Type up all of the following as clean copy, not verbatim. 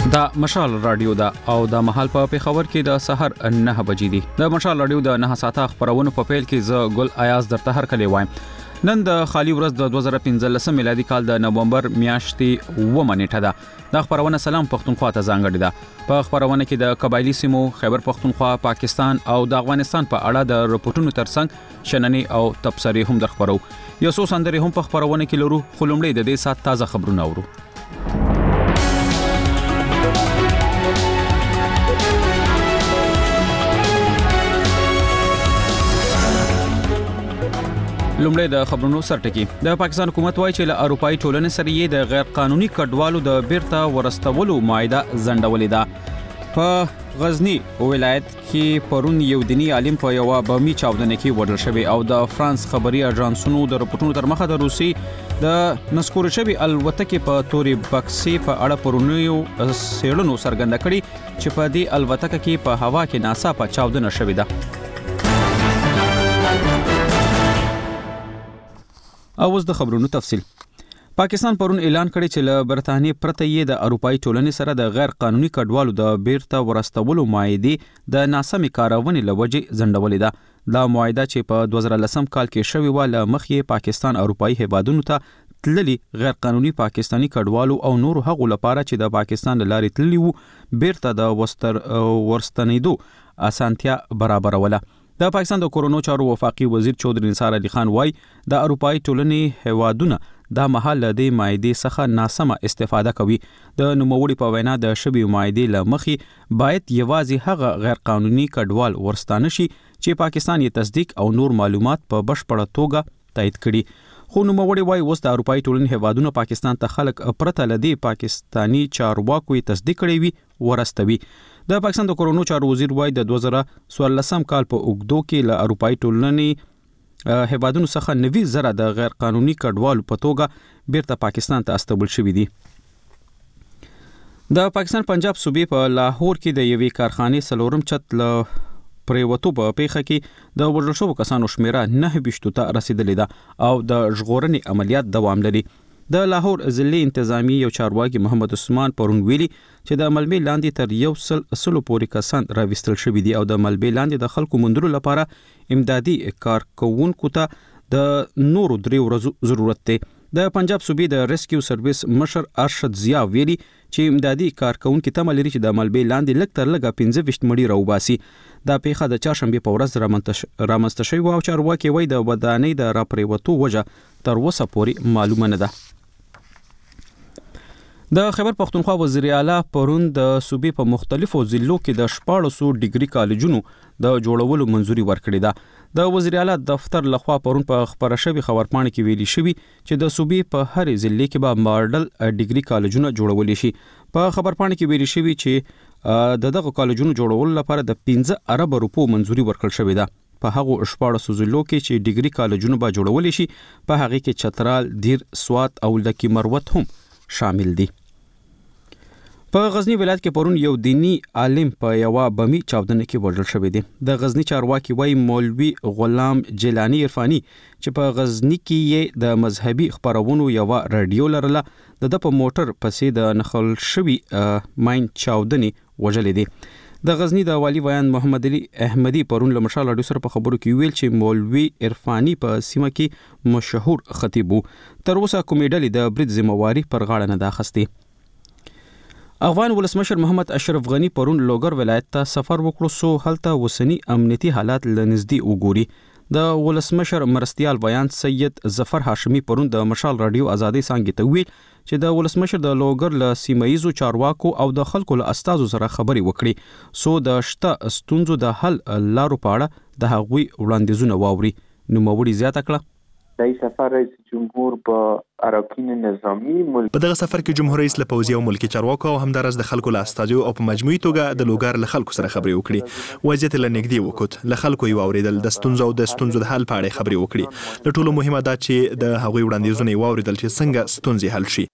دا مشال رادیو دا او د محل په پیښور کې د سحر 9 بجې دي. د مشال رادیو د 9 ساعته خبرونه په پیل کې ز ګل ایاز درته هر کلی وایم. نن د خالی ورځ د 2015 میلادي کال د نومبر میاشتې 9 نیټه ده. د خبرونه سلام پښتونخوا ته ځانګړي ده. په خبرونه کې د قبایلی سیمو خیبر پښتونخوا، پاکستان او د افغانستان په اړه د رپورټونو ترڅنګ شننې او تبصرې هم درخبرو. یو څو سندرې هم په خبرونه کې لرو، خو لومړی د دې سات تازه خبرونه اورو. لومړی د خبرونو سرټکی. د پاکستان حکومت وایي چې له اروپאי ټولنې سره یې د غیر قانوني کډوالو د بیرته ورستولو معاهده ځنډولې ده. په غزنی ولایت کې پرون یو دینی عالم په یو بمي چاودنه کې وژل شوی او د فرانس خبري اژانسونو د رپورټونو تر مخه د روسي د نسکور شوی الوتکې په توري بکسي په اړه پرونیو سیړنو څرګنده کړي چې په دې الوتکه کې په هوا کې ناڅاپه چاودنه شوې ده. اوس د خبرونو تفصیل. پاکستان پرون اعلان کړی چې له برتانیې پرته یې د اروپאי ټولنې سره د غیر قانوني کډوالو د بیرته ورستولو معاهده د ناسمې کارونې لوجې ځنډولې ده. دا معاهده چې په 2010 کال کې شوې و له مخې پاکستان اروپאי هیوادونو ته تللي غیر قانوني پاکستانی کډوالو او نور هغو لپاره چې د پاکستان له لارې تللي وو بیرته د ورستنېدو اسانتیا برابروله. د پاکستان د کورونو چارو وفاقي وزیر چودري نثار علي خان وایي د اروپאי ټولنې هیوادونه د محل د معاهدې څخه ناسمه استفاده کوي. د نوموړي په وینا د شبي معاهدې لمخې باید یوازې هغه غیر قانوني کډوال ورستانه شي چې پاکستان یې تصدیق او نور معلومات په بشپړه توګه تایید کړي. خو نوموړي وایي اوس د اروپאי ټولنې هیوادونه پاکستان ته خلک پرته لدی پاکستانی چارواکو تصدیق کړي وي ورستوي. د پاکستان د کورونو چارو وزیر وایي د 2014 کال په اوګدو کې له اروپאי ټولنې هیوادونو څخه 90,000 د غیر قانوني کډوالو په توګه بیرته پاکستان ته استول شوي دي. د پاکستان پنجاب صوبې په لاهور کې د یوې کارخانې سلورم چت له پریوتو په پیښه کې د وژل شوو کسانو شمیره 9 ته رسیدلې ده او د ژغورنې عملیات دوام لري. د لاهور ضلعي انتظامی یو چارواکي محمد عثمان پرون ویلي چې د ملبې لاندې تر 100 پورې کسان راوستل شوي دي او د ملبې لاندې د خلکو موندلو لپاره امدادي کارکونکو ته د نورو 3 ورځو ضرورت دی. د پنجاب صوبې د ریسکیو سرویس مشر ارشد ضیا ویلي چې امدادي کارکونکو تمه لري چې د ملبې لاندې لږ تر لږه 15 مړي راوباسي. دا پیښه د چهارشنبه په ورځ رامنځته شوې او چارواکي وایي د ودانۍ د راپریوتو وجه تر اوسه پورې معلومه نه ده. د خیبر پښتونخوا وزیر اعلی پرون د صوبې په مختلفو ضلعو کې د 1400 ډیګري کالجونو د جوړولو منځوري ورکړې ده. د وزیر اعلی دفتر لخوا پرون په خبره شوی خبرپاڼه کې ویلي شوی چې د صوبې په هر ضلع کې به ماډل ډیګري کالجونه جوړول شي. په خبرپاڼه کې ویلي شوی چې دغه کالجونو جوړولو لپاره د 15 ارب روپو منځوري ورکړل شوی ده. په هغه 14 ضلعو کې چې ډیګري کالجونه به جوړول شي په هغه کې چترال، دیر، سوات او لکی مروت هم شامل دي. په غزنی ولایت کې پرون یو دینی عالم په یو بمي چاودنه کې وژل شوی دی. د غزنی چارواکي وایي مولوي غلام جیلانی عرفانی چې په غزنی کې یې د مذهبي خبرونو یو رادیو لرله د په موټر پسې د نخل شوی ماین چاودنې وژلې دي. د غزنی د والی بیان محمد علي احمدي پرون له مشال رادیو سره په خبرو کې ویل چې مولوي عرفانی په سیمه کې مشهور خطیب وو. تر اوسه کومې ډلې د برید ذمہواری پر غاړه نه ده اخیستې. افغان ولسمشر محمد اشرف غنی پرون لوګر ولایت ته سفر وکړو سو هلته وسنی امنیتي حالات لنږدې وګوري. د ولسمشر مرستیال بیان سید ظفر هاشمی پرون د مشال رادیو ازادي څنګه ته ویل چې د ولسمشر د لوګر له سیمایزو چارواکو او د خلکو له استازو سره خبري وکړي سو د شته ستونزو د حل لارو په اړه د هغوی وړاندیزونه واوري. نو موړي زیاته کړه دای سفر رئیس جمهور با اراکین نظامی په دغه سفر کې جمهور رئیس له پوځي او ملکی چارواکو او همدارس د خلکو له استازو او په مجموعي توګه د لوګر له خلکو سره خبري وکړي. وضعیت له نږدې وکړ، له خلکو یې واوریدل، د ستونزو د حل په اړه خبري وکړي. د ټولو مهمه ده چې د هغوی وړاندیزونه واوریدل چې څنګه ستونزې حل شي.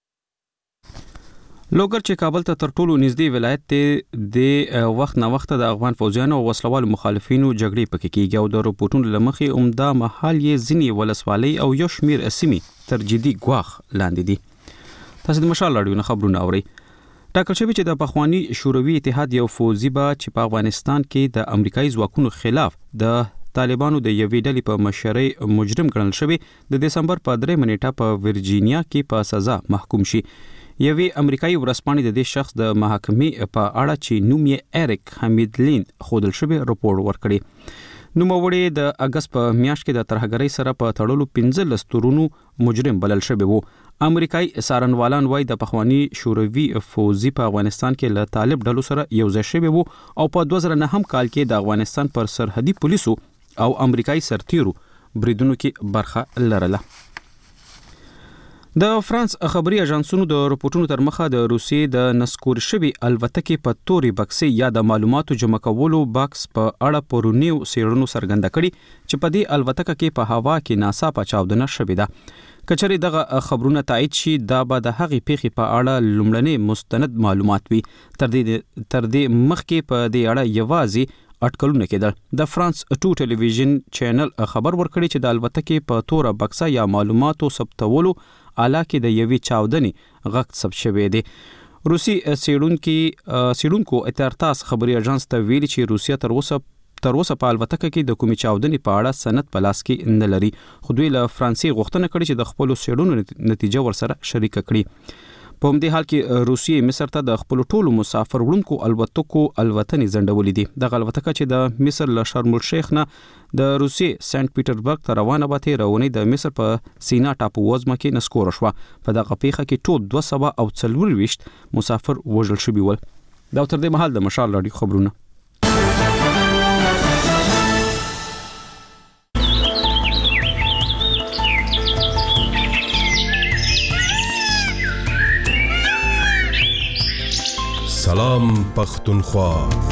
لوګر چې کابل ته تر ټولو نږدې ولایت ته د وخت نه وخت د افغان فوجیانو او وسلوالو مخالفینو جګړې پکې کیږي او د رپورټونو لمخې عمده محل یې ځینې ولسوالۍ او یو شمیر سیمې تر جدي ګواښ لاندې دي. تاسو د مشال رادیو نه خبرونه اورئ. ټاکل شوی چې د پخوانی شوروي اتحاد یو فوزي با چې په افغانستان کې د امریکایي ځواکونو خلاف د طالبانو د یوې ډلې په مشرۍ مجرم ګڼل شوی د دسمبر په 3 نیټه په ورجینیا کې په سزا محکوم شي. یوې امریکایي ورځپاڼې د دې شخص د محاکمې په اړه چې نوم یې اریک حمیدلین خودل شوی راپور ورکړی. نوموړی د اگست په میاشت کې د ترهګرۍ سره په تړلو 15 تورونو مجرم بلل شوی وو. امریکایي څارنوالان وایي د پخوانی شوروي فوزي په افغانستان کې له طالب ډلو سره یوځای شوی وو او په 2009 کال کې د افغانستان پر سرحدي پولیسو او امریکایي سرتیرو بریدونو کې برخه لرله. د فرانس خبري اژانسونو د رپورټونو تر مخه د روسیې د نسکور شوی الوتکې په توري بکسې یا د معلوماتو جمع کولو باکس په اړه پرونیو سیړنو څرګنده کړي چې په دې الوتکه کې په هوا کې ناڅاپه چاودنه شوې ده. کچري دغه خبرونه تایید شي دا به د هغې پیښې په اړه لومړنی مستند معلومات وي. تر دې مخکې په دې اړه یوازې اټکلونه کېدل. د فرانس 2 ټلویزیون چینل خبر ورکړي چې د الوتکې په توره بکسه یا معلوماتو ثبتولو آله کې د یوې چاودنې غږ ثبت شوی دی. روسي سیډونکو اتارتاس خبري اژانس ته ویلي چې روسیا تر اوسه په الوتکه کې د کومې چاودنې په اړه سند په لاس کې نه لري. خو دوی له فرانسې غوښتنه کړې چې د خپل سیډونو نتیجه ورسره شریک کړي. په همدې حال کې روسیې مصر ته د خپل ټولو مسافر وړونکو الوتکو الوتنې ځنډولې دي. دغه الوتکه چې د مصر له شرم الشیخ نه د روسیې سنت پیټرزبرګ ته روانه وه تېرونی د مصر په سینا ټاپو وزمه کې نسکوره شوه. په دغه پیښه کې ټول 224 مسافر وژل شوي ول. دا تر دې مهال د مشال راډیو خبرونه. سلام پختونخوا.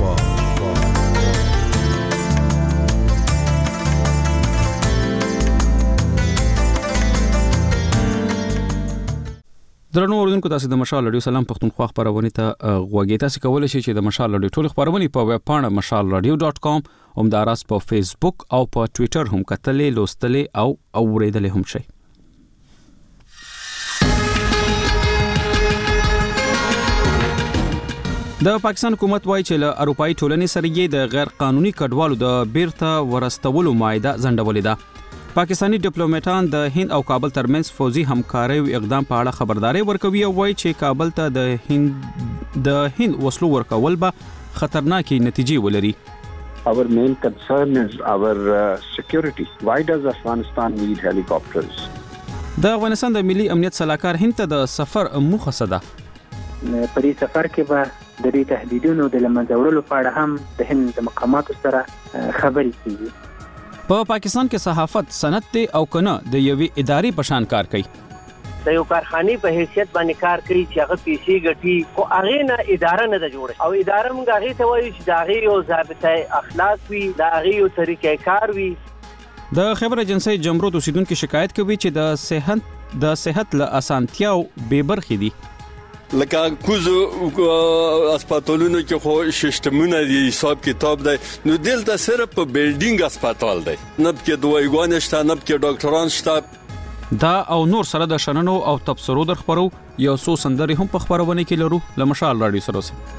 درنو اوریدونکو تاسو د مشال رادیو سلام پختونخوا خبرونه ته غوږی تاسو کولای شئ چې د مشال رادیو ټول خبرونه په ویب پاڼه mashalradio.com همداراز په فیسبوک او په ټوئیټر هم کتلې لوستلې او اوریدلې هم شئ. د پاکستان حکومت وایي چې له اروپאי ټولنې سره یې د غیر قانوني کډوالو د بیرته ورستولو معاهده ځنډولې ده. پاکستانی ډیپلوماټان د هند او کابل ترمنځ فوزي همکارۍ اقدام په اړه خبرداري ورکوي او وایي چې کابل ته د هند وسلو ورکول به خطرناکې نتیجې ولري. Our main concern is our security. Why does Afghanistan need helicopters? د افغانستان د ملي امنیت صلاحکار هند ته د سفر موخه څه ده؟ په دې سفر کې به د دې تهدیدونو د لمنځه وړلو په اړه هم د هند د مقاماتو سره خبرې کیږي. په پاکستان کې صحافت سند دی او کنه د یوې ادارې په شان کار کوي. د یو کارخانې په حیثیت باندې کار کوي چې هغه پیسې ګټي خو هغه نه اداره نه جوړه او اداره موږ هغه ته وایو چې دا هغه یو ضابطه اخلاق وي دا هغه یو طریقې کار وي. د خبر ایجنسی جمرود اوسیدونکو شکایت کوي چې د صحت له اسانتیاو بې برخې دي. لکه کوزو هسپتالونو کې خو سیستمونه دی حساب کتاب دی نو دلته صرف په بلډینګ هسپتال دی نه کې دوایګان شته نه کې ډاکټران شته. دا او نور سره د شننو او تبصرو در خبرو یو څو سندري هم په خبرونه کې لرو له مشال راډیو سره اوسئ.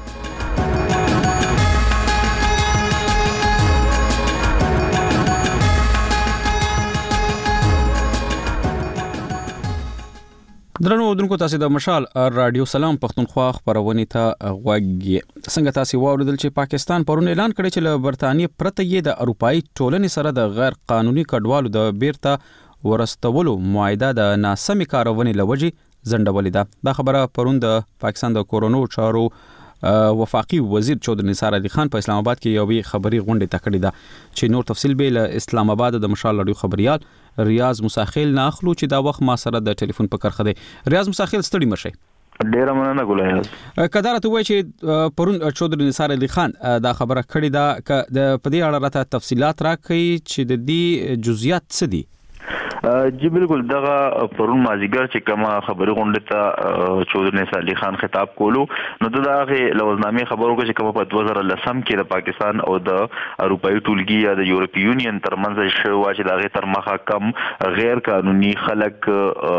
درنو اوردونکو تاسو د مشال رادیو سلام پختونخوا خبرونه ته غوږی. څنګه تاسو واوریدل چې پاکستان پرون اعلان کړی چې له برتانیې پرته یې د اروپאי ټولنې سره د غیر قانوني کډوالو د بیرته ورستولو معاهده د ناسمې کارونې لوجې ځنډولې ده. دا خبره پرون د پاکستان د کورونو چارو وفاقي وزیر چودري نثار علي خان په اسلام آباد کې یوې خبري غونډه تکړه ده چې نور تفصیل به له اسلام آباد د مشال رادیو خبريال ریاض مساخیل ناخلو چې دا وخت ما سره د ټلیفون په کرخه دی. ریاض مساخیل ستړي مشه. ډیره مننه ګولای. کدار ته وای چې پرون چودري نثار علي خان دا خبره کړې ده د پدې اړه راته تفصيلات راکړي چې د دې جزئیات څه دي. جی بالکل دغه پرون مازیګر چې کومه خبري غونډه ته چودري نثار علي خان خطاب کولو نو دغه لوزنامې خبرو کې چې کومه په 2010 کې د پاکستان او د اروپאי ټولګي یا د یورپی یونین ترمنځ شوی چې دغه تر مخه کم غیر قانوني خلک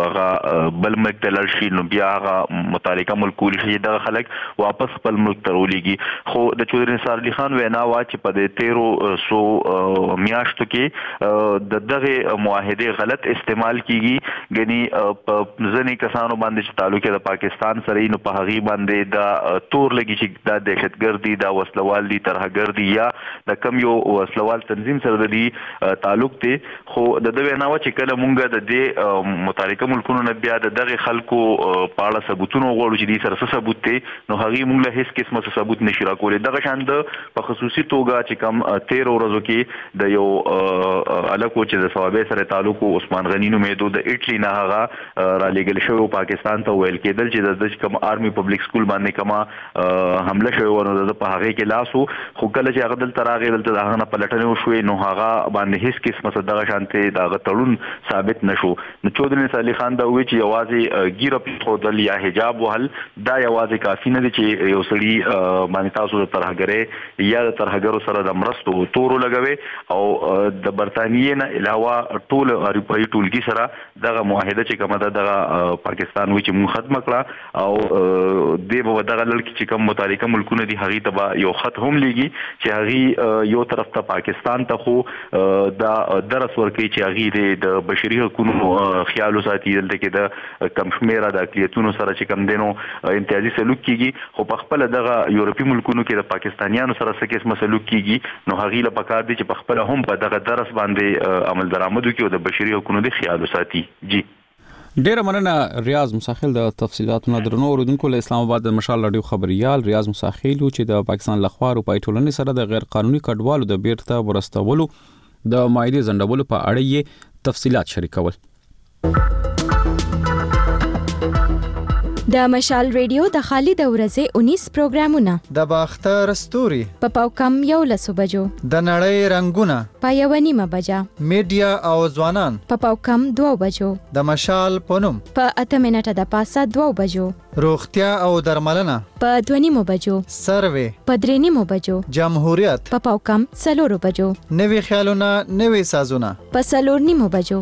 بل ملک ته لاړ شي نو بیا هغه متعلقه ملکول شي دغه خلک واپس خپل ملک ته ورولېږي خو د چودري نثار علي خان وینا وا چې په دې 1300 میاشتو کې د دغه معاهده غلط استعمال کیږي غني ځنې کسانو باندې چې تعلق د پاکستان سره نو په هغه باندې دا تور لګي چې دا دهشتګردي دا وسلوال دي ترهګردي یا د کم یو وسلوال تنظیم سره د تعلق ته خو د دوی نه و چې کله مونږ د دې متعلقه ملکونو نه بیا دغه خلکو په اړه ثبوتونه غواړو چې دې سره هیڅ ثبوت ته نو هغه مونږ له هیڅ قسمه ثبوت نشي راکولای دغه شان د په خصوصي توګه چې کم 13 ورځو کې د یو الکو چې د ثوابه سره تعلق عثمان غنی نو مېدو د اټلی نه هغه را لګل شو پاکستان ته ویل کېدل چې د کوم آرمي پبلک سکول باندې کما حمله شوی ورنه د په هغه کې لاسو خو کله چې هغه دلته راغی دلته هغه نه پلټنه وشوي نو هغه باندې هیڅ قسمه صدقه شانته دا تړون ثابت نشو نو چودري نثار علي خان دا وی چې یوازې ګیره په خودل یا حجاب وهل دا یوازې کافی نه دي چې یو سړی باندې تاسو د ترهګرې یا د ترهګرو سره د مرستو تورو لګوي او د برتانیې نه علاوه ټول اروپאי ټولګي سره دغه معاهده چې کومه ده دغه پاکستان وی چې مون ختم کړه او د به دغه لړ کې چې کوم متعلقه ملکونه دي هغه ته یو خط هم لګي چې هغه یو طرف ته پاکستان ته خو دا درس ورکړي چې هغه د بشري حقوقو خیال ساتي دلته کې د کم شمیره د اقلیتونو سره چې کم دینو امتیازي سلوک کیږي خو په خپل دغه یورپی ملکونو کې د پاکستانیانو سره څه قسمه سلوک کیږي نو هغه له پکار دي چې په خپل هم په دغه درس باندې عمل درآمد وکړي او د بشري حقوقو د خیال ساتي جی ډیره مننه ریاض مساخیل د تفصيلاتونو درنو اوریدونکو له اسلام آباد د مشال رادیو خبريال ریاض مساخیل چې د پاکستان لخوا اروپאי ټولنې سره د غیر قانوني کډوالو د بیرته ورستولو د مایلې زندولو په اړه یې تفصيلات شریکول د مشال ریډیو د خالد ورځې 19 پروګرامونه د باختر ستوري په پاوکم یو لسو بجو د نړۍ رنگونه په یو نیمه بجا میډیا او ځوانان په پاوکم 2 بجو د مشال پونم په 8 منټه د پاسه 2 بجو روغتیا او درملنه په 2 نیمه بجو سروې په 3 نیمه بجو جمهوریت په پاوکم 4 بجو نوي خیالونه نوي سازونه په 4 نیمه بجو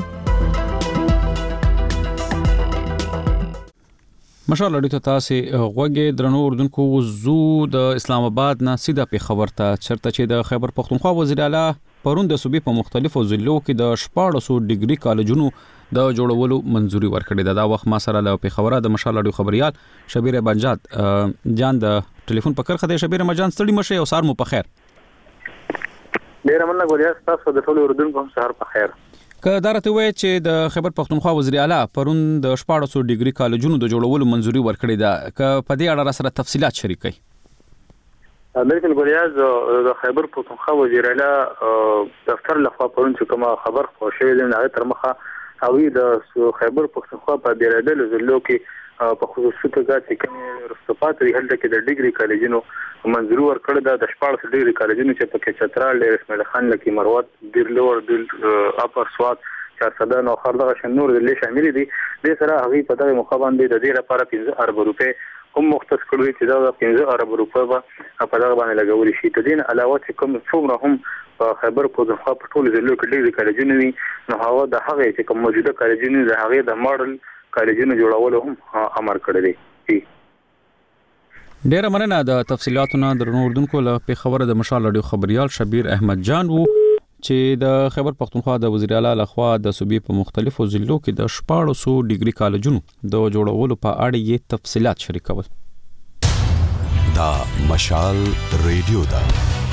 مشال اړیته تاسو غوګه درنو اردوونکو زو د اسلام آباد نه سیده په خبر ته چرته چې د خیبر پختونخوا وزیر اعلی پرون د صوبې په مختلفو ضلعو کې د 1400 ډیګري کالجونو د جوړولو منځوري ورکړې ده دا وخت ما سره له په خبره د مشال اړیو خبريال شبیر بنجات جان د ټلیفون په کرخه د شبیر مجان ستړي مشه او سار مو په خیر ډیر مننه ګوریا تاسو د ټول اردوونکو سره په خیر که دارته وای چې د خیبر پختونخوا وزیر اعلی پرون د 1400 ډیګري کالجونو د جوړولو منځوري ورکړې ده که په دې اړه سره تفصيلات شریکي بالکل ګوریاز د خیبر پختونخوا وزیر اعلی دفتر لخوا پرون چې کومه خبر خو شوې ده نه تر مخه اوی د خیبر پختونخوا په بیرادل ضلعو کې په خصوصي توګه چې کوم رسوبات لري هلته کې د ډیګري کالجونو منځوري ورکړه د 1400 ډیګري کالجونو چې پکې چترال اسماعیل خان لکی مروت ډیرلور اپر سوات 400 نو خردغه شنور د لې شامل دي د سره هغه په دغه مخابن دي د دې لپاره 15 ارب روپے هم مختص کړی چې دا 15 ارب روپے په دغه باندې لګول شي د دین علاوه چې کوم څومره هم په خیبر پختونخوا په ټول ضلعو کې ډیګري کالجونه وي نو هغه د هغه چې کوم موجوده کالجونه د هغه د ماډل کالجونه جوړولو هم امر کړی دی ډیره مننه د تفصيلاتونو درنو اردوونکو له په خبره د مشال رادیو خبريال شبیر احمد جان وو چې د خیبر پختونخوا د وزیر اعلی لخوا د صوبې په مختلفو ضلعو کې د 1400 ډیګري کالجونو د جوړولو په اړه یې تفصيلات شریکول دا مشال ریډیو دا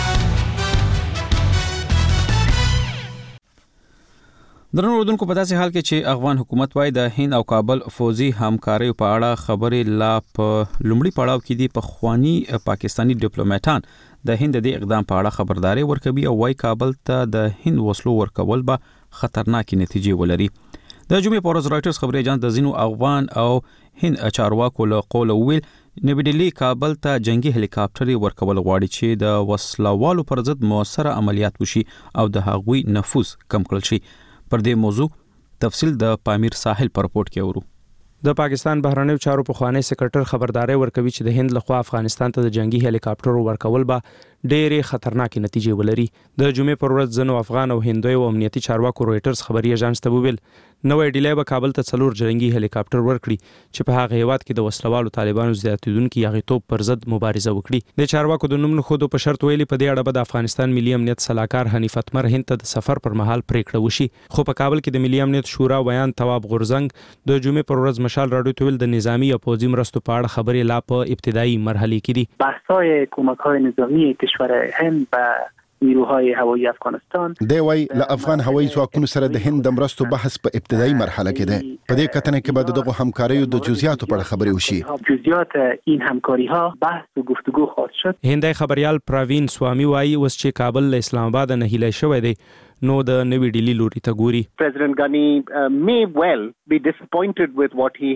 درنو اردوونکو په داسې حال کې چې افغان حکومت وايي د هند او کابل فوزي همکاري په اړه خبرې لا په لومړي پړاو کې دي په خواني پاکستانی ډیپلوماټان د هند د اقدام په اړه خبرداري ورکوي او وايي کابل ته د هند وسلو ورکول به خطرناکې نتیجې ولري د جمعې په ورځ رائټرز خبري اژانس د زینو افغان او هند چارواکو له قول ویل نوی ډیلی کابل ته جنگي هلیکاپټر ورکول غواړي چې د وسلوالو پر ضد موثر عملیات وشي او د هغوی نفوذ کم کړل شي پر دې موضوع تفصیل د پامیر ساحل پر رپورت کې اورو. د پاکستان بهرنیو چارو پخوانی سکرټر خبرداري ورکوي چې د هند لخوا افغانستان ته د جنگي هلیکاپټر ورکول به ډېرې خطرناکې نتیجې ولري. د جمعې پر ورځ ځینو افغان او هندوی او امنیتي چارواکو رويټرز خبري اژانس ته وویل نوې ډیلی به کابل ته 4 جنگي هلیکاپټر ورکړي چې په هغه هیواد کې د وسلوالو طالبانو زیاتیدونکو یغیتوب پر ضد مبارزه وکړي. د چارواکو د نوم خودو په شرط ویلي په دې اړه به د افغانستان ملي امنیت صلاحکار حنیف اتمر هند ته د سفر پر مهال پریکړه وشي. خو په کابل کې د ملي امنیت شورا ویان تواب غورزنګ د جمعې پر ورځ مشال راډیو ته ویل د نظامی یا پوځي مرستو په اړه خبرې لا په ابتدایي مرحله کې دي. بحث‌های کمک‌های نظامی کشور هند به نیروهای هوایی افغانستان دی وای له افغان هوایی ځواکونو سره د هند د مرستو بحث په ابتدایي مرحله کې دی. په دې کتنه کې به دغه همکاریو د جزئیاتو په اړه خبرې وشي. جزئیات این همکاری‌ها بحث و گفتگو خواهد شد. هندي خبريال پراوین سوامی وایي اوس چې کابل له اسلام آباد نه هیله شوی دی نو د نوې ډیلی لوري ته ګوري. President Ghani may well be disappointed with what he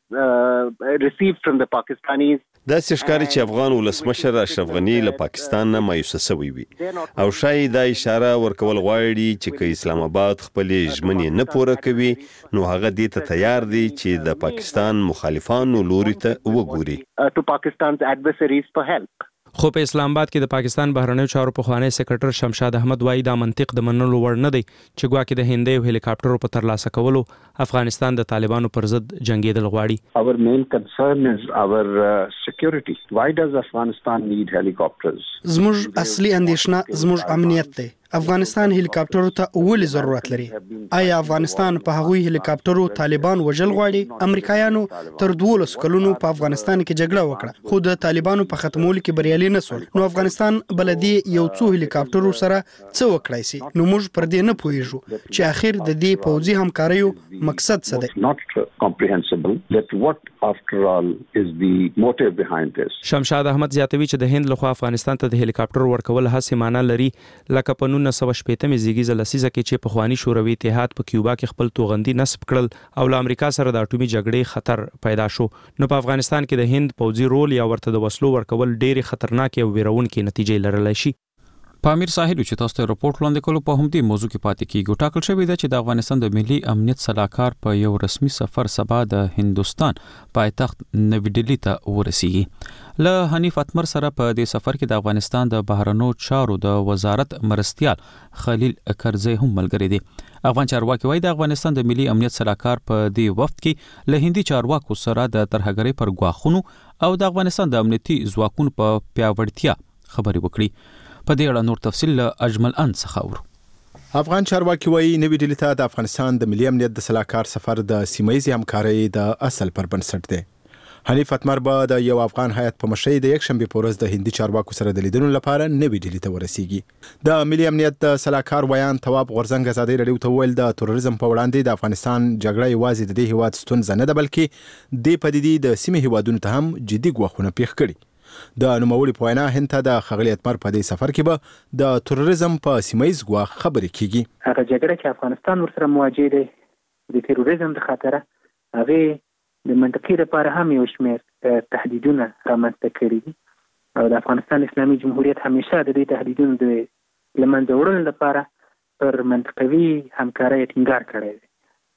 has received from the Pakistanis. دا ښکاري چې افغان ولسمشر اشرف غنی له پاکستان نه مایوسه شوی وي او شاید دا اشاره ورکول غواړي چې که اسلام آباد خپل ژمنې نه پوره کوي نو هغه دې ته تیار دی چې د پاکستان مخالفانو لوري ته وګوري. To Pakistan's adversaries for help. خو په اسلام آباد کې د پاکستان بهرنیو چارو پخوانی سکرټر شمشاد احمد وایي دا منطق د منلو وړ نه دی چې ګواکې د هندي هلیکاپټرو په ترلاسه کولو افغانستان د طالبانو پر ضد جنگیدل غواړي. Our main concern is our security. Why does Afghanistan need helicopters? زموږ اصلي اندېښنه زموږ امنیت دی. افغانستان هلیکاپټرو ته ولې ضرورت لري؟ آیا افغانستان په هغوی هلیکاپټرو طالبان وژل غواړي؟ امریکایانو تر 12 کلونو په افغانستان کې جګړه وکړه خو د طالبانو په ختمولو کې بریالي نه شول. نو افغانستان بلدي یو څو هلیکاپټرو سره څه وکړای شي؟ نو موږ پر دې نه پوهیږو چې اخر د دې پوځي همکاریو مقصد څه دی. Not comprehensible that what after all is the motive behind this. شمشاد احمد زیاتوي چې د هند لخوا افغانستان ته د هلیکاپټر ورکول هڅه معنی لري لکه په 1980 زیږیزه لسیزه کې چې په خواني شوروي اتحاد په کیوبا کې خپل توغندي نصب کړل او له امریکا سره د اټومي جګړې خطر پیدا شو. نو په افغانستان کې د هند پوځي رول یا ورته د وسلو ورکول ډېری خطرناک او ویرونکې نتیجې لرلی شي. پامیر ساحل چې تاسو ته رپورت وړاندې کولو په همدې موضوع کې پاتې کیږو. ټاکل شوی دی چې د افغانستان د ملي امنیت صلاحکار په یو رسمي سفر سبا د هندستان پایتخت نوی ډیلی ته ورسیږي. له حنیف اتمر سره په دې سفر کې د افغانستان د بهرنیو چارو د وزارت مرستیال خلیل کرزی هم ملګری دی. افغان چارواکي وایي د افغانستان د ملي امنیت صلاحکار په دې وخت کې له هندي چارواکو سره د ترهګرۍ پر غواخونو او د افغانستان د امنیتي ځواکونو په پیاوړتیا خبرې وکړي. په دې اړه نور تفصیل له اجمل ان څخه اورو. افغان چارواکي وایي نوې ډیلی ته د افغانستان د ملي امنیت د صلاحکار سفر د سیمه‌یزې همکارۍ د اصل پر بنسټ دی. حنیف اتمر به د یو افغان هیئت په مشرۍ د یک شنبه په ورځ د هندي چارواکو سره د لیدنو لپاره نوې ډیلی ته ورسیږي. د ملي امنیت د صلاحکار ویان تواب غورزنګ ازادي رادیو ته ویل د تروریزم په وړاندې د افغانستان جګړه یوازې د دې هیواد ستونزه نه ده بلکې د پدیدې د سیمې هیوادونو ته هم جدي ګواښونه پیښ کړي. د نوموړي په وینا هند ته د ښاغلي اتمر په دې سفر کې به د تروریزم په سیمه‌یز ګواښ خبرې کیږي. هغه جګړه چې افغانستان ورسره مواجه دی د تروریزم د خطر هغه د منطقې لپاره هم یو شمېر تهدیدونه رامنځته کړي دي او د افغانستان اسلامي جمهوریت همیشه د دې تهدیدونو د لمنځه وړلو لپاره پر منطقوي همکارۍ ټینګار کړی دی.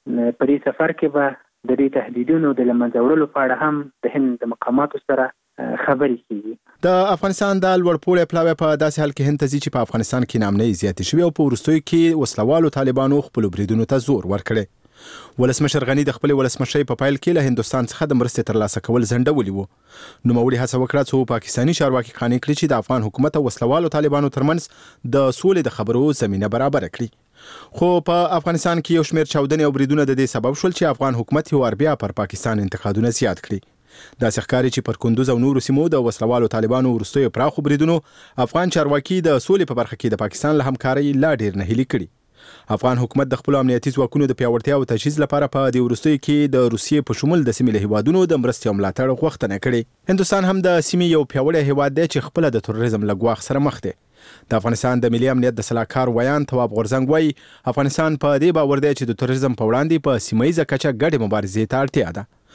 په دې سفر کې به د دې تهدیدونو د لمنځه وړلو په اړه هم د هند د مقاماتو سره خبرې کیږي. د افغانستان د لوړپوړي پلاوی په داسې حال کې هند ته ځي چې په افغانستان کې نامنۍ زیاتې شوې او په وروستیو کې وسلوالو طالبانو خپل بریدونو ته زور ورکړی. ولسمشر غنی د خپل ولسمشي په پایل کې له هندستان څخه د مرستې ترلاسه کول ځنډولي وو. نوموړي هڅه وکړه چې پاکستاني چارواکي قانع کړي چې د افغان حکومت او وسلوالو طالبانو ترمنځ د سولې د خبرو زمينه برابر کړي. خو په افغانستان کې یو شمېر چاودنې او بریدونه د دې سبب شول چې افغان حکومت یو بیا پر پاکستان انتقادونه زیات کړي. دا ښکاري چې پر کندوز او نورو سیمو د وسلوالو طالبانو وروستیو پراخو بریدونو افغان چارواکي د سولې په برخه کې د پاکستان له همکارۍ لا ډیر نه هلي کړي. افغان حکومت د خپل امنیتي ځواکونو د پیاوړتیا او تجهیز لپاره په دې وروستیو کې د روسیې په شمول د سیمې له هیوادونو د مرستې او ملاتړ غوښتنه کړې. هندستان هم د سیمې یو پیاوړی هیواد دی چې خپل د تروریزم له ګواښ سره مخ دی. د افغانستان د ملي امنیت د صلاحکار ویان تواب غورزنګ وایي افغانستان په دې باور دی چې د تروریزم په وړاندې په سیمه‌یزه کچه ګډې مبارزې ته اړتیا ده.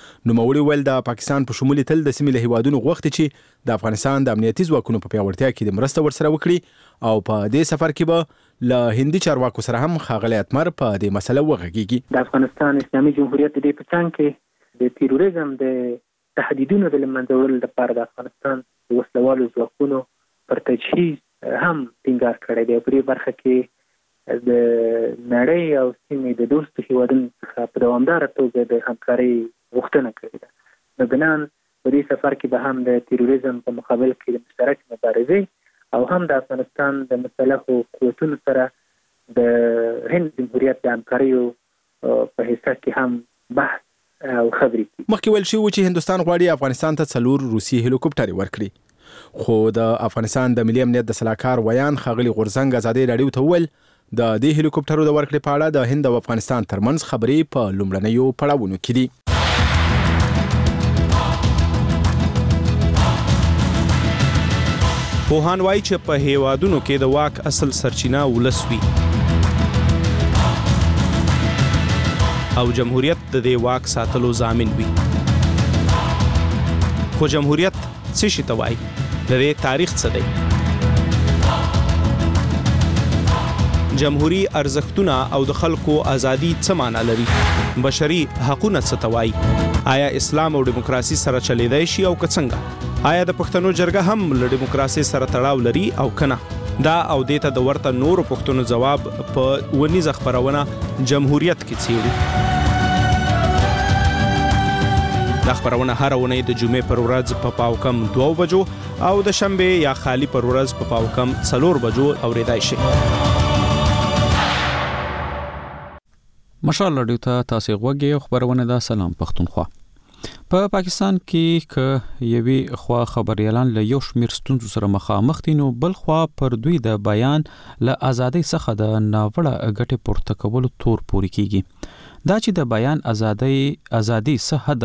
نوموړي ویل د پاکستان په شمول تل د سیمې له هیوادونو غوښتي چې د افغانستان د امنیتي ځواکونو په پیاوړتیا کې د مرسته ورسره وکړي او په دې سفر کې به له هندي چارواکو سره هم ښاغلی اتمر په دې مسله وغږیږي. د افغانستان اسلامي جمهوریت د دې په څنګ کې د تیروریزم د تهدیدونو د لمنځه وړلو لپاره د افغانستان د وسلوالو ځواکونو پر تجهیز هم ټینګار کړی دی. په دې برخه کې د نړۍ او سیمې د دوستو هیوادونو څخه په دوامداره توګه د همکارۍ غوښتنه کړې ده. نو بنان په دې سفر کې به هم د تیروریزم په مقابل کې د مشترک مبارزې او هم د افغانستان د مسلحو قوتونو سره د هند جمهوریت د همکاریو په حصه کې هم بحث او خبرې کوي. مخکې ویل شوي چې هندوستان غواړي افغانستان ته 4 روسي هلیکوپټرې ورکړي، خو د افغانستان د ملي امنیت د سلاکار ویان ښاغلي غورزنګ ازادي راډیو ته وویل د دې هلیکوپټرو د ورکړې په اړه د هند او افغانستان ترمنځ خبرې په لومړنیو پړاوونو کې دي. پوهان وایي چې په هیوادونو کې د واک اصل سرچینه ولس وي او جمهوریت د دې واک ساتلو ضامن وي. خو جمهوریت څه شي ته وایي؟ د دې تاریخ څه دی؟ جمهوری ارزښتونه او د خلکو ازادي څه معنا لري؟ بشري حقوقونه څه ته وایي؟ آیا اسلام او دیموکراسي سره چلیدای شي او که څنګه؟ آیا د پښتنو جرګه هم له دیموکراسي سره تړاو لري او کنه؟ دا او دیته د ورته نورو پښتنو جواب په ونیزه خبرونه جمهوریت کې څیړو. دا خبرونه هر ونې د جمعې پر ورځ په پاوکم 2 بجو او د شنبه یا خالی پر ورځ په پاوکم 4 بجو اوریدای شي. مشال رادیو ته تاسو غوږی خبرونه دا سلام پښتونخوا. په پاکستان کې ک یوي خوا خبريالان له یو شمیر ستونزو سره مخامخ دي، نو بل خوا پر دوی د بیان له ازادۍ څخه د ناوړه ګټې پورته کولو تور پوري کیږي. دا چې د بیان ازادي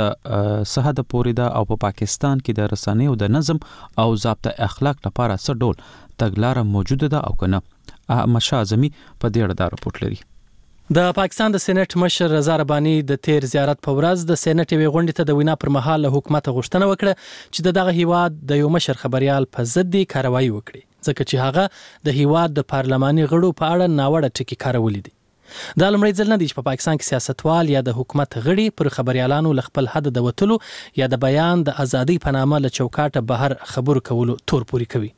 صحه د پوري ده او په پاکستان کې د رسنیو د نظم او ضابطه اخلاق لپاره څه ډول تګلارې موجوده ده او کنه. احمد شاه اعظمي په دې اړه دا رپورټ لري. د پاکستان د سېنات مشر رضا رباني د تیر زیارت په ورځ د سېنات وی غونډې ته د وینا پر مهال له حکومت غوښتنه وکړه چې دغه هیواد د یو مشر خبريال په ضد دی کاروایی وکړي، ځکه چې هغه د هیواد د پارلماني غړو په اړه ناوړه ټکي کارولې دي. دا لومړی ځل نه دی چې په پاکستان کې سیاستوال یا د حکومت غړي پر خبريالانو ل خپل حد د وتلو یا د بیان د ازادۍ په نامه له چوکاټه بهر خبرو کولو تور پوري کوي.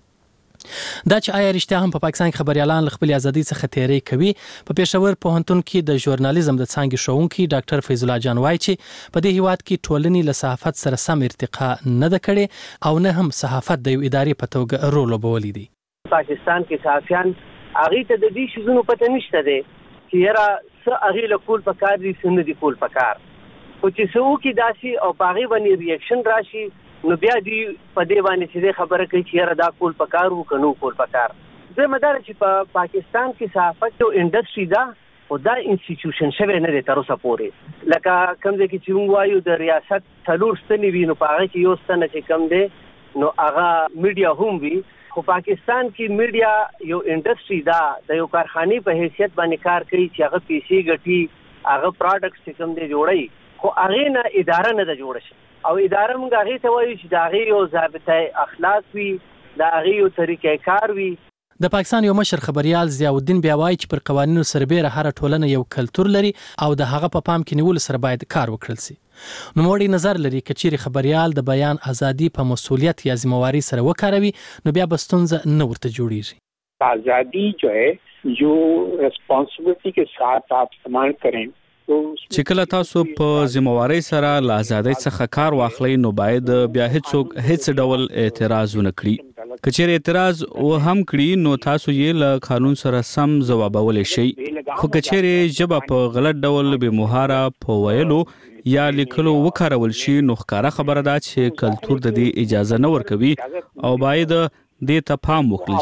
دا چې آیا رښتیا هم په پاکستان کې خبريالان له خپل ازادۍ څخه تیری کوي؟ په پېښور پوهنتون کې د ژورنالیزم د څانګې ښوونکي ډاکټر فیض الله جان وایي چې په دې هیواد کې ټولنې له صحافت سره سم ارتقا نه ده کړې او نه هم صحافت د یو ادارې په توګه رول لوبولی دی. پاکستان کې صحافیان هغه ته د دې شیزونو پته نشته دی چې یاره څه هغه له کول پکار دي څه نه دي کول پکار، خو چې څه وکړي داسي او په هغې باندې ریاکشن راشي نو بیا دی په دې باندې چې خبره کوي چې یاره دا کول پکار و که نو کول پکار. دویمه دا چې په پاکستان کې صحافت یو انډسټري ده او دا انسټیټیوشن شوی نه دی تر اوسه پورې. لکه کوم ځای کې چې موږ وایو د ریاست 4 ستنې وي نو په هغه کې یو ستنه چې کوم دی نو هغه میډیا هم وي، خو پاکستان کې میډیا یو انډسټري ده، د یو کارخانې په حیثیت باندې کار کوي چې هغه پیسې ګټي، هغه پروډکټس چې کوم دی جوړوي، خو هغې نه اداره نه ده جوړه شي او اداره موږ هغې ته وایو چې د هغې یو ضابطه اخلاق وي، د هغې یو طریقې کار وي. د پاکستان یو مشر خبريال ضیاءالدین بیا وایي چې پر قوانینو سربېره هر ټولنه یو کلتور لري او د هغه په پام کې نیولو سره باید کار وکړل شي. نوموړی نظر لري که چیرې خبريال د بیان ازادي په مسؤلیت یا ذمہواری سره وکاروي نو بیا به ستونزه نه ورته جوړیږي. आज़ादी जो है जो रिस्पांसिबिलिटी के साथ आप इस्तेमाल करें چې کله تاسو په ذمہواری سره له ازادۍ څخه کار واخلئ نو باید بیا هیڅ ډول اعتراض ونه کړئ. که چیرې اعتراض هم کړي نو تاسو یې له قانون سره سم ځوابولی شئ، خو که چیرې ژبه په غلط ډول بې مهاره په ویلو یا لیکلو وکارول شي نو ښکاره خبره ده چې کلتور د دې اجازه نه ورکوي او باید دې ته پام وکړل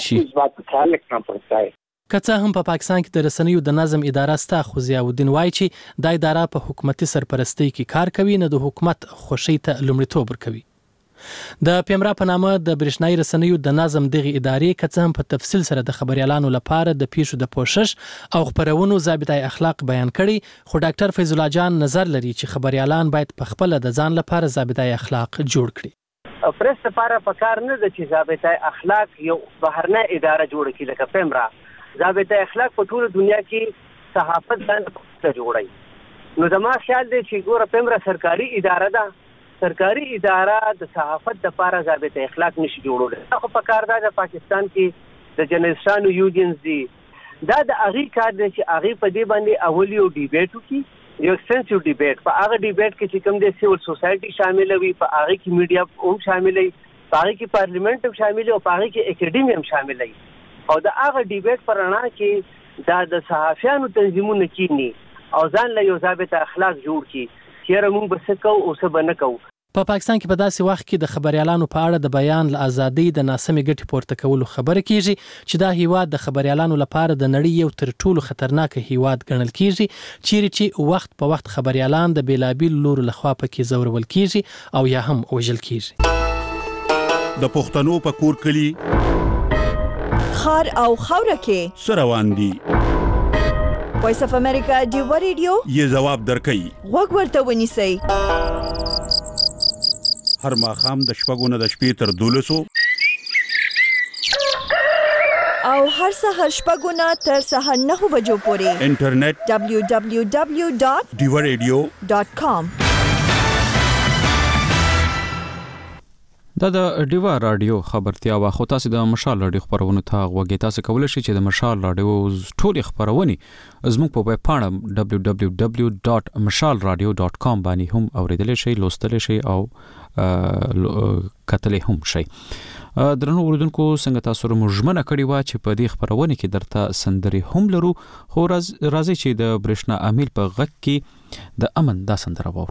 شي. که څه هم په پاکستان کې د رسنیو د نظم اداره سته، خو ضیاءالدین وایي چې دا اداره په حکومتي سرپرستۍ کې کار کوي، نه د حکومت خوښۍ ته لومړیتوب ورکوي. د پیمرا په نامه د برېښنایي رسنیو د نظم دغه ادارې که څه هم په تفصیل سره د خبريالانو لپاره د پیښو د پوښښ او خبرونو ضابطه اخلاق بیان کړي، خو ډاکټر فیض الله جان نظر لري چې خبريالان باید په خپل د ځان لپاره ضابطه اخلاق جوړ کړي. پریس لپاره پکار نه ده چې ضابطه اخلاق یو بهرنه اداره جوړ کړي لکه پیمرا. ضابطه اخلاق په ټول دنیا کې صحافت باندې جوړي. نو زما خیال دی چې ګوره پیمرا سرکاري اداره ده، سرکاري اداره د صحافت لپاره ضابطه اخلاق نشي جوړولای. خو په کار دا د پاکستان کې د جرنالستانو یونینز دي، دا د هغه کار دی چې هغه په دې باندې اولی یو ډیبیټ وکړي، یو ایکستنسیو ډیبیټ. په هغه ډیبیټ کې چې کوم د سیول سوسایټي شامل وي، په هغه کې میډیا هم شامل وي، په هغه کې پارلیمنت هم شامل وي، او په هغه کې اکیډمي هم شامل وي. او د هغه ډیبیټ پر اړه کې دا د صحافیانو تنظیمونه کینی او ځان له یو ضابطه اخلاق جوړ کړي چې موږ به څه کوو او څه به نه کوو. په پاکستان کې په داسې وخت کې د خبريالانو په اړه د بیان له ازادۍ د ناسمې ګټې پورته کولو خبره کیږي چې دا هیواد د خبريالانو لپاره د نړۍ یو تر ټولو خطرناک هیواد ګڼل کیږي، چیرې چې وخت په وخت خبريالان د بیلابیل لورو لخوا پکې زورول کیږي او یا هم وژل کیږي. د پښتنو په کور کلی خار او خوره کې سروان دي. وایس اف امریکا ډیو ریډیو یې جواب درکړي، وګ ورته ونیسئ. هر ماښام د شپږو نه د شپې تر 12 او هر سهار شپږو نه تر سهار 9 بجو پورې انټرنیټ www.divaradio.com. دا د ډیوا رادیو خبرتیا واخو تاسو د مشال رادیو خبرونه ته غوږی تاسو کولای شئ چې د مشال رادیو ټولې خبرونه زموږ په ویب پاڼه www.mashalradio.com باندې هم اوریدل شئ، لوستل شئ او کتل هم شئ. درنو اوریدونکو څنګه تاسو رموژمنه کړی و چې په دې خبرونه کې درته سندري هم لرو، خو راځي چې د برېښنا امیل په غږ کې د امن دا سندره وورو.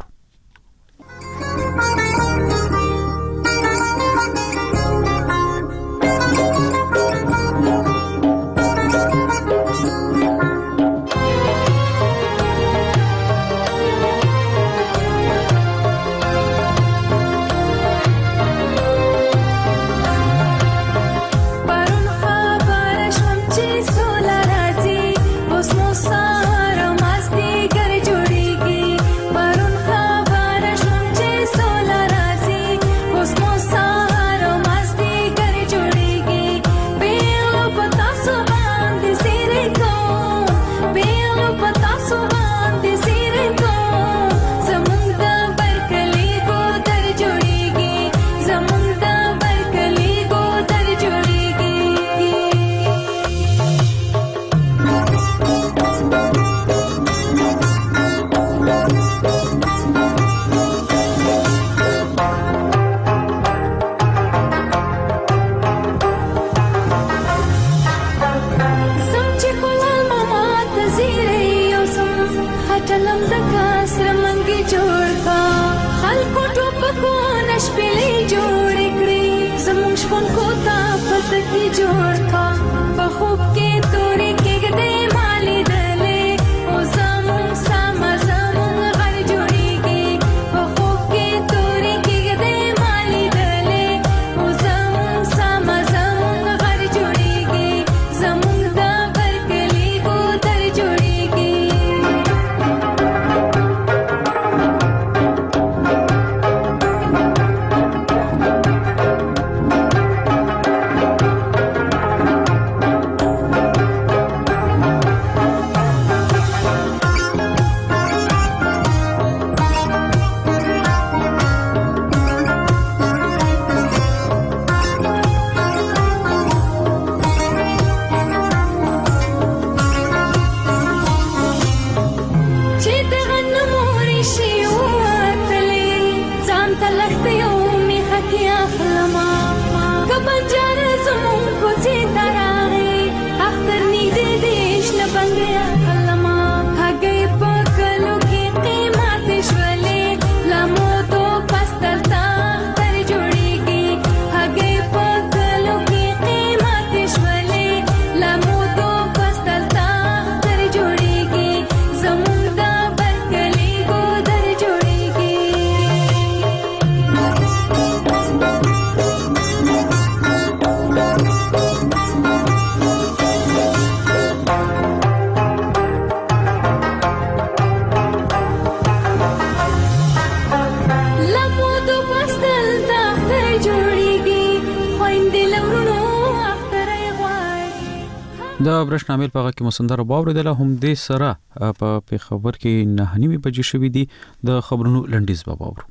د برښنامل په هغه کې مسندره باوریدله هم دې سره په خبر کې 9:30 بجې شوې دي د خبرونو لنډیز به باور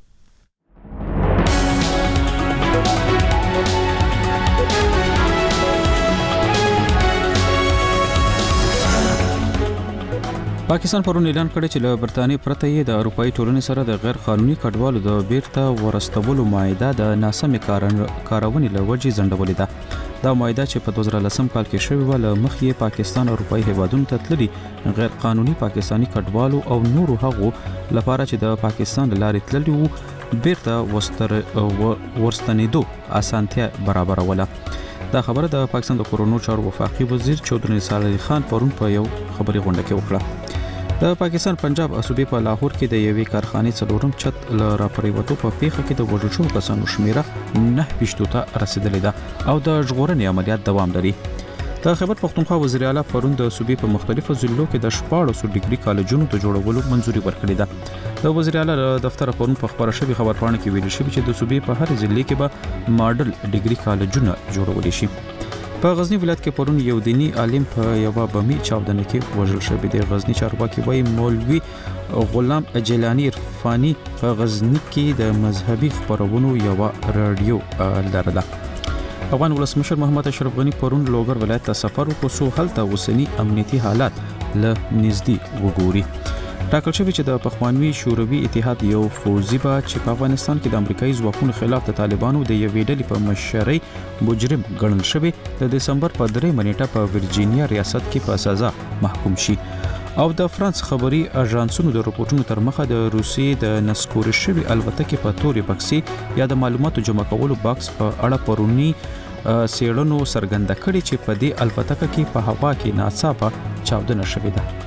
پاکستان پرون اعلان کړی چې له برتانیې پرته یې د اروپאי ټولنې سره د غیر قانوني کډوالو د بیرته ورستولو معاهده د ناسمې کارونې له وجې ځنډولې ده. دا معاهده چې په 2010 کال کې شوې و له مخې پاکستان اروپאי هیوادونو ته تللي غیر قانوني پاکستانی کډوالو او نورو هغو لپاره چې د پاکستان له لارې تللي وو بیرته ورستنېدو اسانتیا برابروله. دا خبره د پاکستان د کورونو چارو وفاقي وزیر چودري نثار علي خان پرون په یو خبري غونډه کې وکړه. د پاکستان پنجاب صوبې په لاهور کې د یوې کارخانې څلورم چت ل راپریوتو په پیښه کې د وژل شوو کسانو شمیره 9 ته رسیدلې ده او د ژغورنې عملیات دوام لري. د خیبر پختونخوا وزیر اعلی پرون د صوبې په مختلفو ضلعو کې د 14 ډیګري کالجونو ته جوړولو منځوري ورکړې ده. د وزیر اعلی دفتر پرون په خبره شوی خبرپاڼه کې ویل شوی چې د صوبې په هر ضلع کې به ماډل ډیګري کالجونه جوړول شي. په غزنی ولایت کې پرون یو دینی عالم په یو بمي چاودنه کې وژل شوی دی. غزنی چارواکي وایي مولوي غلام جیلانی عرفانی په غزنی کې د مذهبي خبرونو یو رادیو لرله. افغان ولسمشر محمد اشرف غنی پرون لوګر ولایت ته سفر وکړ سو هلته اوسنی امنیتي حالات له نږدې وګوري. ټاکل شوی چې د پخوانوي شوروي اتحاد یو فوجي با چې په افغانستان کې د امریکایي ځواکونو خلاف د طالبانو د یوې ډلې په مشرۍ مجرم ګڼل شوی د دسمبر په 3 نیټه په ورجینیا ریاست کې په سزا محکوم شي. او د فرانس خبري اژانسونو د رپورټونو تر مخه د روسیې د نسکور شوی البته په توري بکسي یا د معلوماتو جمع کولو باکس په اړه پرونی سیړنو سرګند کړي چې په دې البته کې په هوا کې ناڅاپه چاودنه شوې ده.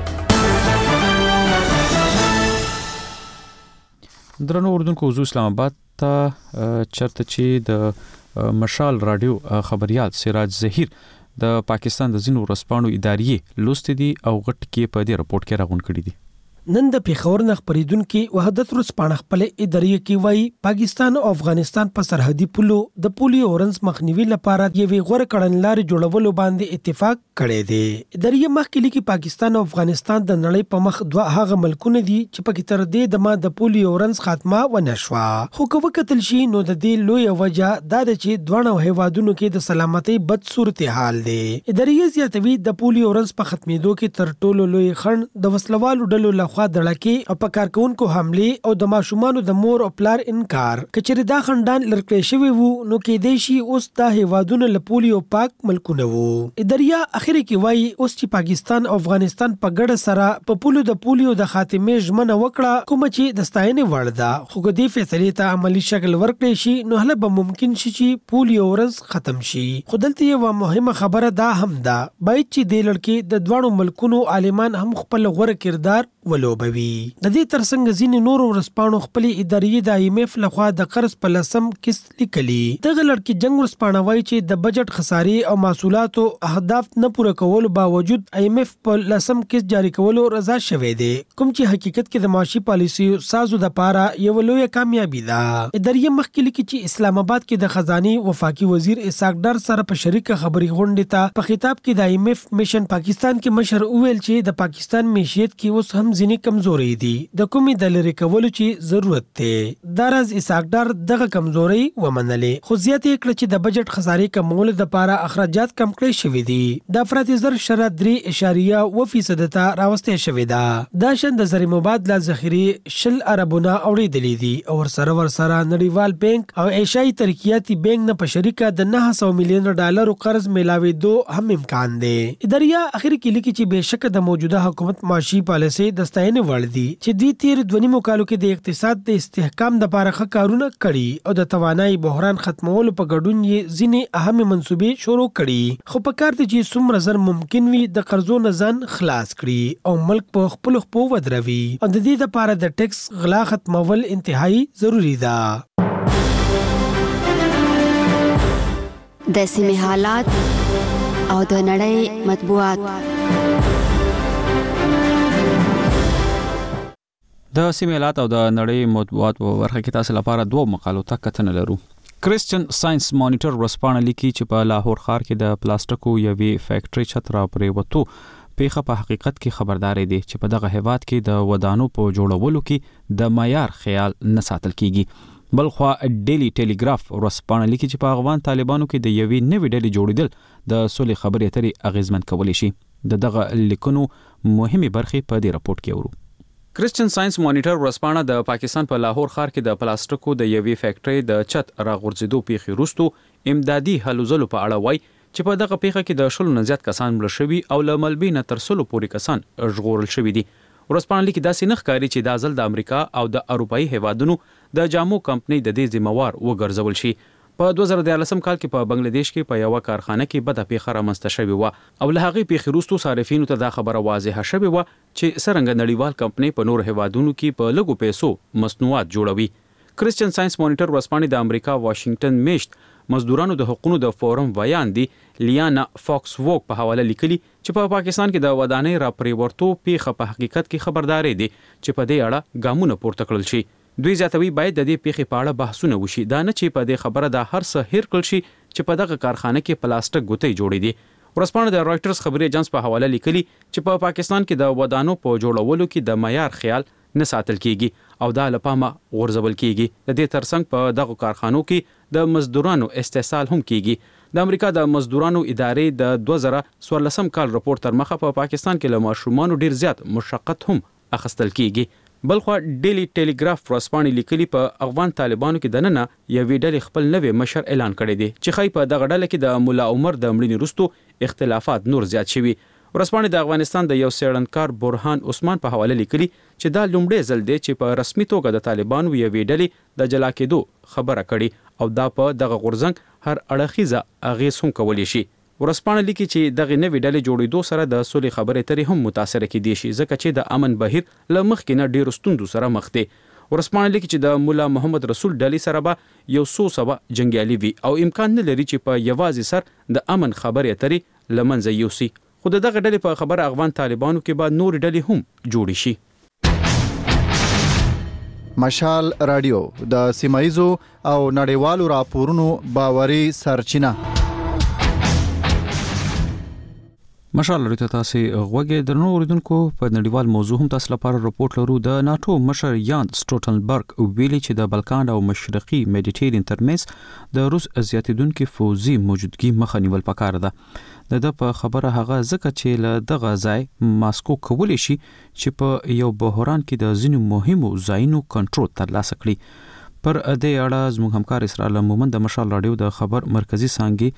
درنو اردوونکو حضور اسلام آباد ته چرته چې د مشال رادیو خبريال سراج ظهیر د پاکستان د ځینو ورځپاڼو ادارې لوستې دي او غټ کې په دې رپورت کې راغون کړي دي. نن د پیښور نه خبرېدونکو وحدت ورځپاڼه خپل ادارې کې وایي پاکستان او افغانستان په سرحدي پولو د پولیو اورنس مخنیوي لپاره یوې غوړه کړنلارې جوړولو باندې اتفاق کړی دی. ادارې مخکې لیکي پاکستان او افغانستان د نړۍ په مخ دوه هغه ملکونه دي چې پکې تر دې د پولیو اورنس خاتمه ونه شوه. خو که وکتل شي نو د دې لوی وجه دا ده چې دوه هیوادونو کې د سلامتۍ بد صورتحال دی. ادارې زیاتوي د پولیو اورنس په ختمېدو کې تر ټولو لوی خنډ د وسلوالو ډلو له خوا دړکې او په کارکونکو حمله او د ماشومان د مور او پلار انکار. کچېر دا خندان لړکې شوی وو نو کې دی شي اوس د هیوادونو له پولیو پاک ملکونه وو. اداریا اخر کې وایي اوس چې پاکستان او افغانستان په ګډه سره په پولیو د خاتمې ژمنه وکړه کوم چې د ستاینې وړ ده. خو دې فیصلې ته عملی شکل ورکړي شي نو هله به ممکن شي چې پولیو ورځ ختم شي. خو دلته یو مهمه خبره دا هم ده باید چې د لړکې د دوه ملکونو عالمان هم خپل غوړه کردار ولوبوي. د دې ترڅنګ ځینې نور ورځپاڼو خپل ادارې د IMF لخوا د قرض په لسم قسط لیکلي. دغه لړکې جنگ ورځپاڼه وایي چې د بجټ خسارې او محصولاتو اهداف نه پوره کولو باوجود IMF په لسم قسط جاری کولو رضا شوی دی کوم چې حقیقت کې د معاشي پالیسي سازو د پاره یو لوی کامیابی ده. ادارې مخکې لیکي چې اسلام آباد کې د خزاني وفاقي وزیر اسحاق ډار سره په شریکه خبري غونډه ته په خطاب کې د IMF میشن پاکستان کې مشر وویل چې د پاکستان معیشت کې اوس هم ځینې کمزوري دي د کومې د لری کولو چې ضرورت دی. دراز اسحاق ډار دغه کمزوري ومنلې خو زیات یې کړ چې د بجټ خسارې کمولو لپاره اخراجات کم کړی شوی دي. د افراط زر شرط 3.1% ته راوستي شوی ده. دا شند د زر مبادله ذخیره 10 اربونه اوریدلې دي او ورسره نړیوال بانک او ایشیايي ترقیاتي بانک نه په شریکه د 900 میلیون ډالر قرض ملاوي دو هم امکان دی. اداریا اخر کې لیکي چې بهشکه د موجوده حکومت معاشي پالیسي د ستاینې وړ دي چې دوی تیر 2 کالو کې د اقتصاد د استحکام د لپاره ښه کارونه کړي او د توانایي بحران ختمولو په ګډون یې ځینې اهم منصوبې شروع کړي. خو په کار دي چې څومره زر ممکن وي د قرضو نه ځان خلاص کړي او ملک په خپل خپو ودروي او د دې لپاره د ټیکس غلا ختمول انتهایی ضروری ده. د سیمې حالات او د نړۍ مطبوعات. د سیمې حالات او د نړۍ مطبوعات په برخه کې تاسو لپاره دوه مقالو ته کتنه لرو. کرسچن ساينس مانیټر ورسپانه لیکي چې په لاهور ښار کې د پلاستیکو یوې فیکټري چت را پریوتو پیښه په حقیقت کې خبرداري دي چې په دغه هیواد کې د ودانو په جوړولو کې د معیار خیال نه ساتل کیږي. بلخوا ډیلی ټیلیګراف ورسپانه لیکي چې په افغان طالبانو کې د یوې نوې ډلې جوړیدل د سولې خبرې اترې اغیزمن کولی شي. دغه لیکونو مهمه برخې په دې راپورټ کې اورو. کرسچن ساينس مانیټر ورسپانه د پاکستان په لاهور ښار کې د پلاستیکو د یوې فیکټري د چت راغورځېدو پیښې وروسته امدادي هلو ځلو په اړه وایي چې په دغه پیښه کې د 100 نه زیات کسان مړه شوي او له ملبې نه تر 100 پورې کسان ژغورل شوي دي. ورسپانه لیکي داسې نه ښکاري چې دا ځل د امریکا او د اروپایي هیوادونو د جامو کمپنۍ د دې ذمہوار وګرځول شي. په 2014 کال کې په بنگلاديش کې په یو کارخانه کې بده پیښه رامنځته شوې و او له هغې پیښې وروسته صارفینو ته دا خبره واضحه شوې و چې څرنګه نړیوال کمپنۍ په نور هیوادونو کې په لږو پیسو مصنوعات جوړوي. کرسچن ساينس مانیټر ورسپانه د امریکا واشنگټن میشت مزدورانو د حقوقو د فورم ویاندي لیانا فاکس ووک په حواله لیکلي چې په پاکستان کې د ودانۍ را پریورتو پیښه په حقیقت کې خبرداري دي چې په دې اړه ګامونه پورته کړل شي. دوی زیاتوي باید د دې پیښې په اړه بحثونه وشي، دا نه چې په دې خبره دا هر څه هیر کړل شي چې په دغه کارخانه کې پلاستیک ګوتې جوړې دي. ورسپانه د رائټرز خبري ایجنس په حواله لیکلي چې په پاکستان کې د ودانو په جوړولو کې د معیار خیال نه ساتل کیږي او دا لپاره غورځول کیږي. د دې ترڅنګ په دغه کارخانو کې د مزدورانو استحصال هم کیږي. د امریکا د مزدورانو ادارې د 2014 کال راپور تر مخه په پاکستان کې له ماشومانو ډیر زیات مشقت هم اخیستل کیږي. بلخوا ډیلی ټیلیګراف ورسپانه لیکلي په افغان طالبانو کې دننه یوې ډلې خپل نوې مشر اعلان کړی دی چې خای په دغه ډله کې د مولا عمر د مړینې وروسته اختلافات نور زیات شوي. ورسپانه د افغانستان د یو څېړنکار برهان عثمان په حواله لیکلي چې دا لومړی ځل دی چې په رسمي توګه د طالبانو یوې ډلې د جلا کېدو خبره کړي او دا په دغه غورځنګ هر اړخیزه اغیز هم کولی شي. ورسپانه لیکي چې دغه نوې ډلې جوړېدو سره د سولې خبرې اترې هم متاثر کېدي شي ځکه چې د امن بهیر له مخکې نه ډېرو ستونزو سره مخ دی. ورسپانه لیکي چې د مولا محمد رسول ډلې سره به یو څو سبا جنگیالي وي او امکان نه لري چې په یوازې سر د امن خبرې اترې له منځه یوسي. خو دغه ډلې په خبره افغان طالبانو کې به نور ډلې هم جوړې شي. مشال رادیو د سیمایزو او نړیوالو راپورونو باوري سرچینه. مشال لري تاسو غوږی درنو اوریدونکو په نړیوال موضوع هم تاسو لپاره راپورټ لرو. د ناتو مشر یان سټولټنبرګ ویلي چې د بلکان او مشرقي میډیټرین ترمنځ د روس ازیاتیدونکو فوزي موجودګي مخه نیول پکار ده. د په خبره هغه ځکه چې له دغه ځای ماسکو کولی شي چې په یو بحران کې د ځینو مهمو ځایونو کنټرول ترلاسه کړي. پر دې اړه زموږ همکار اسرائیل مومن د مشال رادیو د خبر مرکزی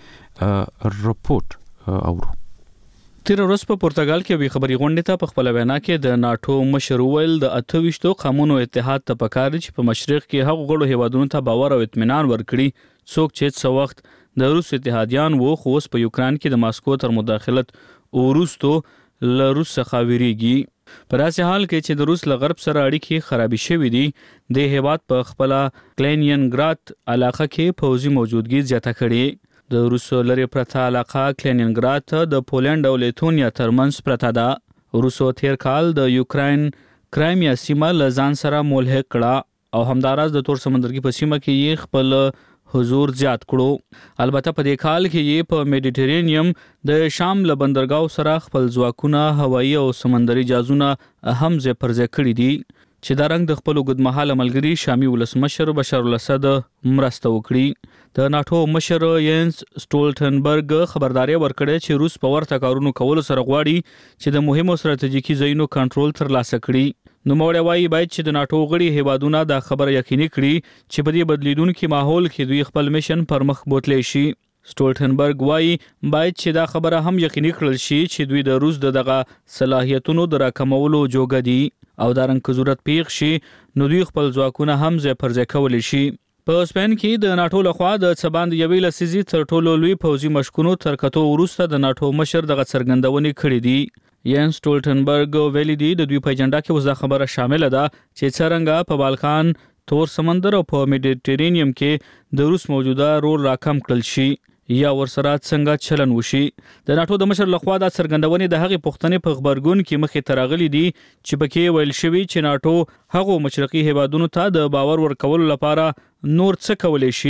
څانګې راپورټ اورو. تیر ورځ په پرتګال کې به خبري غونډه ته په خپل وینا کې د ناتو مشر ویل د 28 قومونو اتحاد ته پکار چې په مشرق کې هغو غړو هیوادونو ته باور او اطمینان ورکړي څوک چې څو وخت د روس اتحادیان وو خو اوس په یوکران کې د ماسکو تر مداخلت ورستو له روس څخه ویریږي. په داسې حال کې چې د روس له غرب سره اړیکې خرابې شوې دي د هیواد په خپل کلینینګراد علاقه کې پوځي موجودګي زیاته کړې. د روس لري پرته علاقه کلینینګراد ته د پولند او لیتونیا ترمنځ پرته ده. روسو تیر کال د یوکرين کرایمیا سیمه له ځان سره ملحق کړه او همداراز د تور سمندرګي په سیمه کې یې خپل حضور زیات کړو. البته په دې کال کې یې په میډیټرینیم د شام له بندرګاو سره خپل ځواکونه هوایي او سمندري جازونه هم ځای پر ځای کړي دي چې دا رنګ د خپل اوږدمهاله ملګري شامي ولسمشر بشار الاسد مرسته وکړي. د ناتو مشر ینس سټولټنبرګ خبرداري ورکړه چې روس په ورته کارونو کولو سره غواړي چې د مهمو ستراتیژیکي ځایونو کنټرول ترلاسه کړي. نو موږ وايي باید چې د ناتو غړي هیوادونه دا خبره یقیني کړي چې په دې بدلیدونکو ماحول کې دوی خپل میشن پر مخ بوتلی شي. سټولټنبرګ وايي باید چې دا خبره هم یقیني کړل شي چې دوی د روس دغه صلاحیتونو د راکمولو جوګه دي او دا رنګ ضرورت پیښ شي نو دوی خپل ځواکونه هم ځای پر ځای کولی شي. په سپین کې د ناتو لخوا د څباند یوې لسیزي تر ټولو لوی پوځي مشکونو تر کتو وروسته د ناتو مشر دغه څرګندونې کړې دي. ینس سټولټنبرګ ویلي دي د دوی په اجنډا کې اوس دا خبره شامل ده چې څرنګه په بالکان تور سمندر او په میډیټرینیم کې د روس موجوده رول راکم کړل شي یا ورسره څنګه چلن وشي. د ناتو د مشر لخوا د څرګندونې د هغې پوښتنې په خبرګون کې مخې ته راغلي دي چې پکې ویل شوي چې ناتو هغو مشرقي هیوادونو ته د باور ورکولو لپاره نور څه کولی شي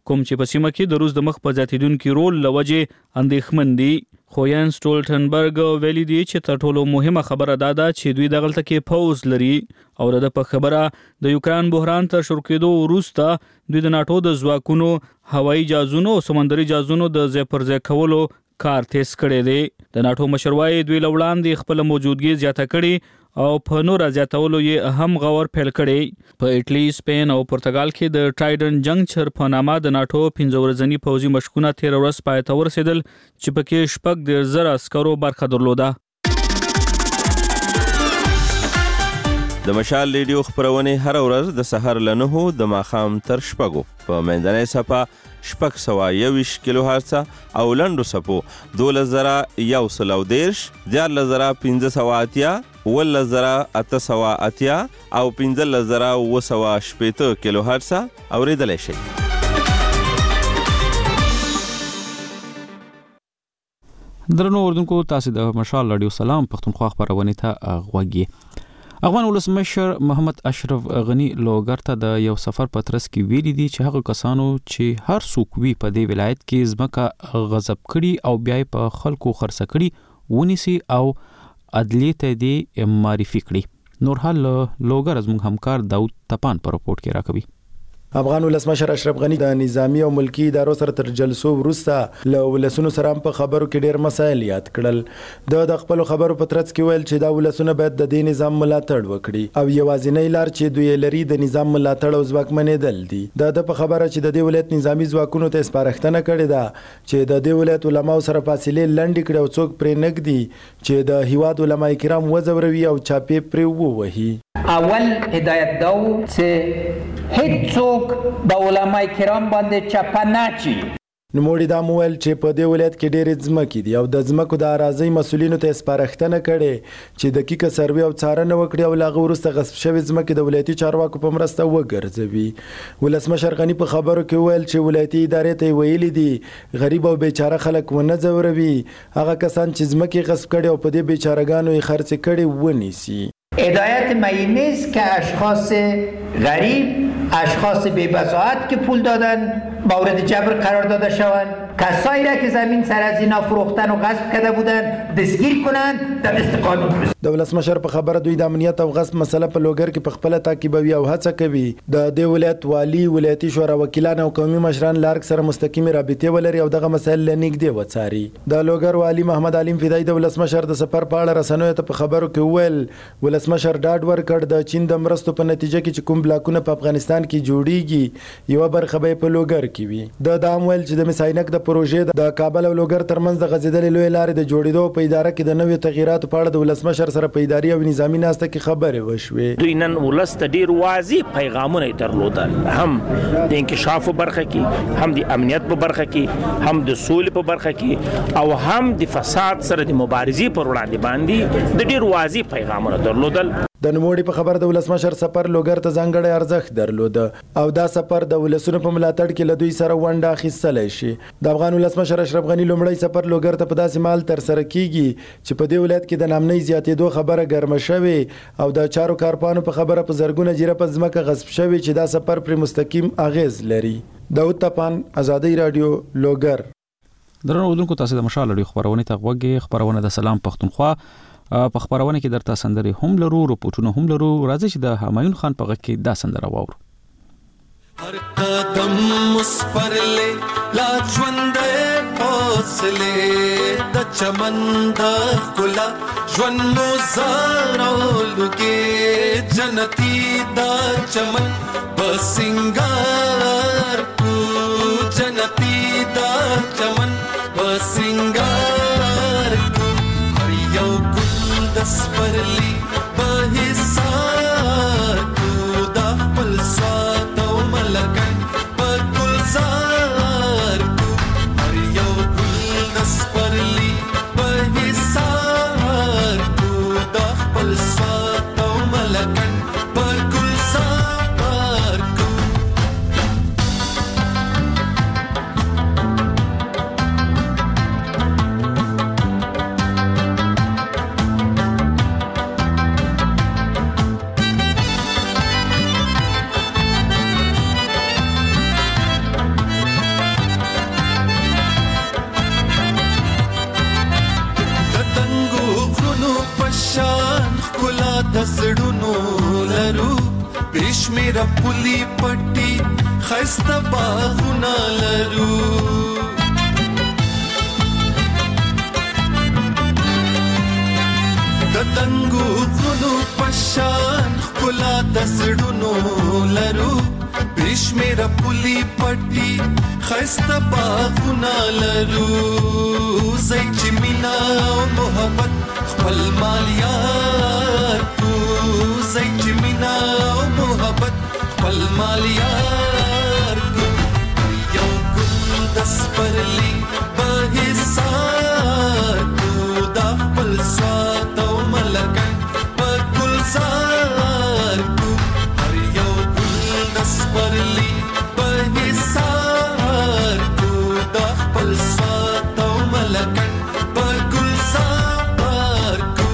کوم چې په سیمه کې د روس د مخ په زیاتیدونکو رول لوجه اندېښمن دي. خو یان سټولټنبرګ ویلي دی چې تر ټولو مهمه خبره دا ده چې دوی دغلته کې پوز لري او د په خبره د یوکران بحران تر شروع کېدو وروسته دوی د ناتو د ځواکونو هوایي جهازونو او سمندري جهازونو د ځای پر ځای کولو کار تیز کړی دی. د ناتو مشروعي دوی لوړاندې خپل موجودګي زیاته کړي او په نور زیاتولو یې اهم غور پیل کړي. په ایټلی، سپین او پرتګال کې د ټرایډن جنکچر په نامه د ناتو 15 ورځنی پوځي مشقونه 13 ورځ پای ته ورسېدل چې پکې 10,000 عسکرو برخه درلوده. د مشال ریډیو خبرونه هر ورځ د سحر له 9 د ماښام تر 6 په منځنۍ صفه 621 کیلو هرتز او لنډو صفو 2110 14580 11880 او 15980 کیلو هرتز اوریدلای شئ. درنو اوردونکو، تاسو د مشال رادیو سلام پښتونخوا خبرونه ته غوږی. افغان ولسمشر محمد اشرف غنی لوګر ته د یو سفر په ترڅ کې ویلي دي چې هغه کسانو چې هر څوک وی په دې ولایت کې ځمکه غصب کړي او بیا په خلکو خرڅ کړي ونیسي او عدلیت دې معرفي کړي. نور حال لوګر زموږ همکار داود تپان په رپورت کې راکوي. افغان ولسمشر اشرف غنی د نظامی او ملکی ادارو سره تر جلسو وروسته له ولسونو سره په خبرو کې ډیر مسایل یاد کړل. د خپل خبرو په ترڅ کې ویل چې دا ولسونه باید د دې نظام ملاتړ وکړي او یوازینی لار چې دوی لري د نظام ملاتړ او ځواکمنېدل دي. د په خبره چې د دې ولایت نظامی ځواکونو ته سپارښتنه کړې ده چې د دې ولایت علماو سره فاصله لنډ کړي او څوک پرې نګدي چې د هیواد علما کرام وځوروي او چاپې پرې ووهي. اول هدایت دو چې هیڅ څوک د علماء کرام باندې چپه نه چی. نوموړي دا مویل چې په دې ولایت کې ډېرې ځمکې دي او د ځمکو د اراضۍ مسؤلینو ته سپارښتنه کړې چې دقیقه سروې او څارنه وکړي او له هغه وروسته غصب شوې ځمکې د ولایتي چارواکو په مرسته وګرځوي. ولسمشر غني په خبرو کې ویل چې ولایتي ادارې ته ویلي دي غریب او بیچاره خلک ونه ځوروي، هغه کسان چې ځمکې غصب کړي او په دې بیچارهګانو یې خرڅ کړي ونیسي. هدایت من این نیست که اشخاص غریب، اشخاص بی‌بساطت که پول دادن مورد جبر قرار داده شوند، کسایی را که زمین سر از اینا فروختن و غصب کرده بودن دستگیر کنند در استقامت برسند. د ولسمشر په خبره دوی د امنیت او غصب مسله په لوګر کې په خپل تعقیبوي او هڅه کوي د دې ولایت والی، ولایتي شورا وکیلان او قومي مشران لارک سره مستقیمه رابطه ولري او دغه مسایل لنګدي وڅاري. د لوګر والی محمد علیم فدای د ولسمشر د سفر په اړه رسنیو ته په خبرو کې ویل ولسمشر ډاډ ورکړ د چین د مرستو په نتیجه کې چې کوم بلاکونه په افغانستان کې جوړیږي یو برخه به په لوګر کې وي. د دام ویل چې د مساینک د پروژې د کابل او لوګر ترمنځ د غځېدلې لوی لارې د جوړېدو په اداره کې د نوې تغییراتو په اړه د ولسمشر سره په اداري او نظامی ناسته کې خبرې وشوې. دوی نن ولست ډیر واضح پیغامونه درلودل، هم د انکشاف په برخه کې، هم د امنیت په برخه کې، هم د سولې په برخه کې او هم د فساد سره د مبارزې پر وړاندې باندې د ډیر واضح پیغامونه درلودل. د نوموړي په خبر د ولسمشر سفر لوګر ته ځانګړی ارزښت درلود او دا سفر د ولسونو په ملاتړ کې له دوی سره ونډه اخیستلی شي. د افغان ولسمشر اشرف غني لومړی سفر لوګر ته په داسې مهال ترسره کیږي چې په دې ولایت کې د نامنۍ زیاتېدو خبره ګرمه شوې او د چارو کارپانو په خبره په زرګونه جیره په ځمکه غصب شوې چې دا سفر پرې مستقیم اغیز لري. داود تپان، ازادي رادیو، لوګر. درنو اوردونکو، تاسو د مشال رادیو خبرونه ته غوږی. خبرونه د سلام پښتونخوا په خبرونه کې درته سندري هم لرو، رپورټونه هم لرو. راځي چې د همایون خان په غږ کې دا سندره واورو. هر قدم مسپرلې لا ژوندې حوصله د چمن د ښکلا ژوند مو زارولږي جنتي د چمن بسنګار کو جنتي د چمن بسنګار کو هر یو ګل د سپرلې په حساب کو د خپل سات لکن پر گلزار کو هر یو گل دسپرلی پر حسار کو د خپل سات او ملکن پر گلزار کو بشمیره پولی پټي خسته باغونه لرو د تنګو غرونو پشان ښکلا د زړونو لرو بشمیره پولی پټي خسته باغونه لرو زې چې مینا او محبت خپل مالیار کو زې چې مینا او محبت خپل مالیار کو یو ګل د سپرلی په حساب کو د خپل سات او ملکن په ګلزار کو هر یو ګل د سپرلی په حساب کو د خپل سات او ملکن په ګلزار کو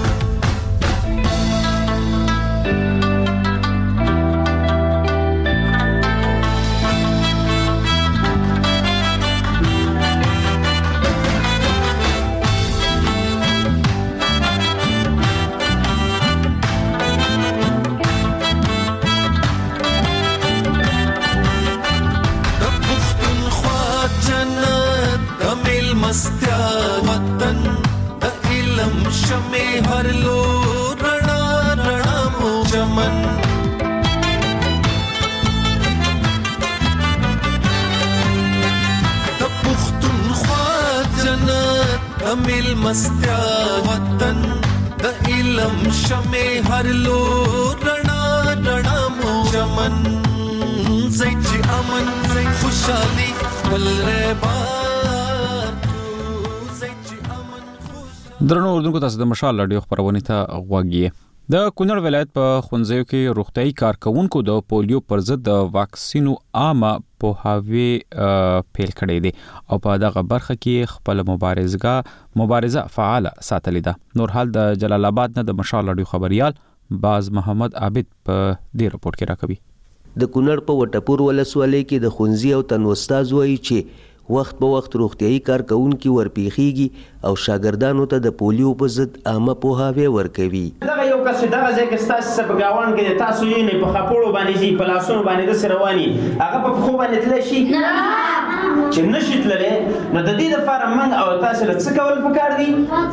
مستیا وطن د علم شمه هر لو رڼا رڼا مو چمن د پښتونخوا جنت د مل مستیا وطن د علم شمه هر لو رڼا رڼا مو چمن زې چې امن خوشالي بل ربا درنو اردوونکو تاسو د مشال رادیو خبرونه ته غوږی د کونړ ولایت په خونځیو کې روغتيایي کارکونکو د پولیو پر ضد د واکسینو عامه پوهاوی پیل کړی دی او په دغه برخه کې خپل مبارزه فعال ساتلې ده. نور حال د جلال آباد نه د مشال رادیو خبريال باز محمد عابد په دې رپورت کې راکوي. د کونړ په وټپور ولسوالۍ کې د خونځي او تنوستاز وایي چې وخت په وخت روغتيایي کارکونکو ورپیخيږي او شاګردانو ته د پولیو په ضد عامه پوهاوی ورکوي. دغه یو کس دغه ځکه ستاسو په گاوان کې تاسو یې نه په خپلو باندې شي په لاسونو باندې د سرواني هغه په خو باندې تل شي چې نشي تللی نو د دې لپاره موږ او تاسو له څه کول پکار دي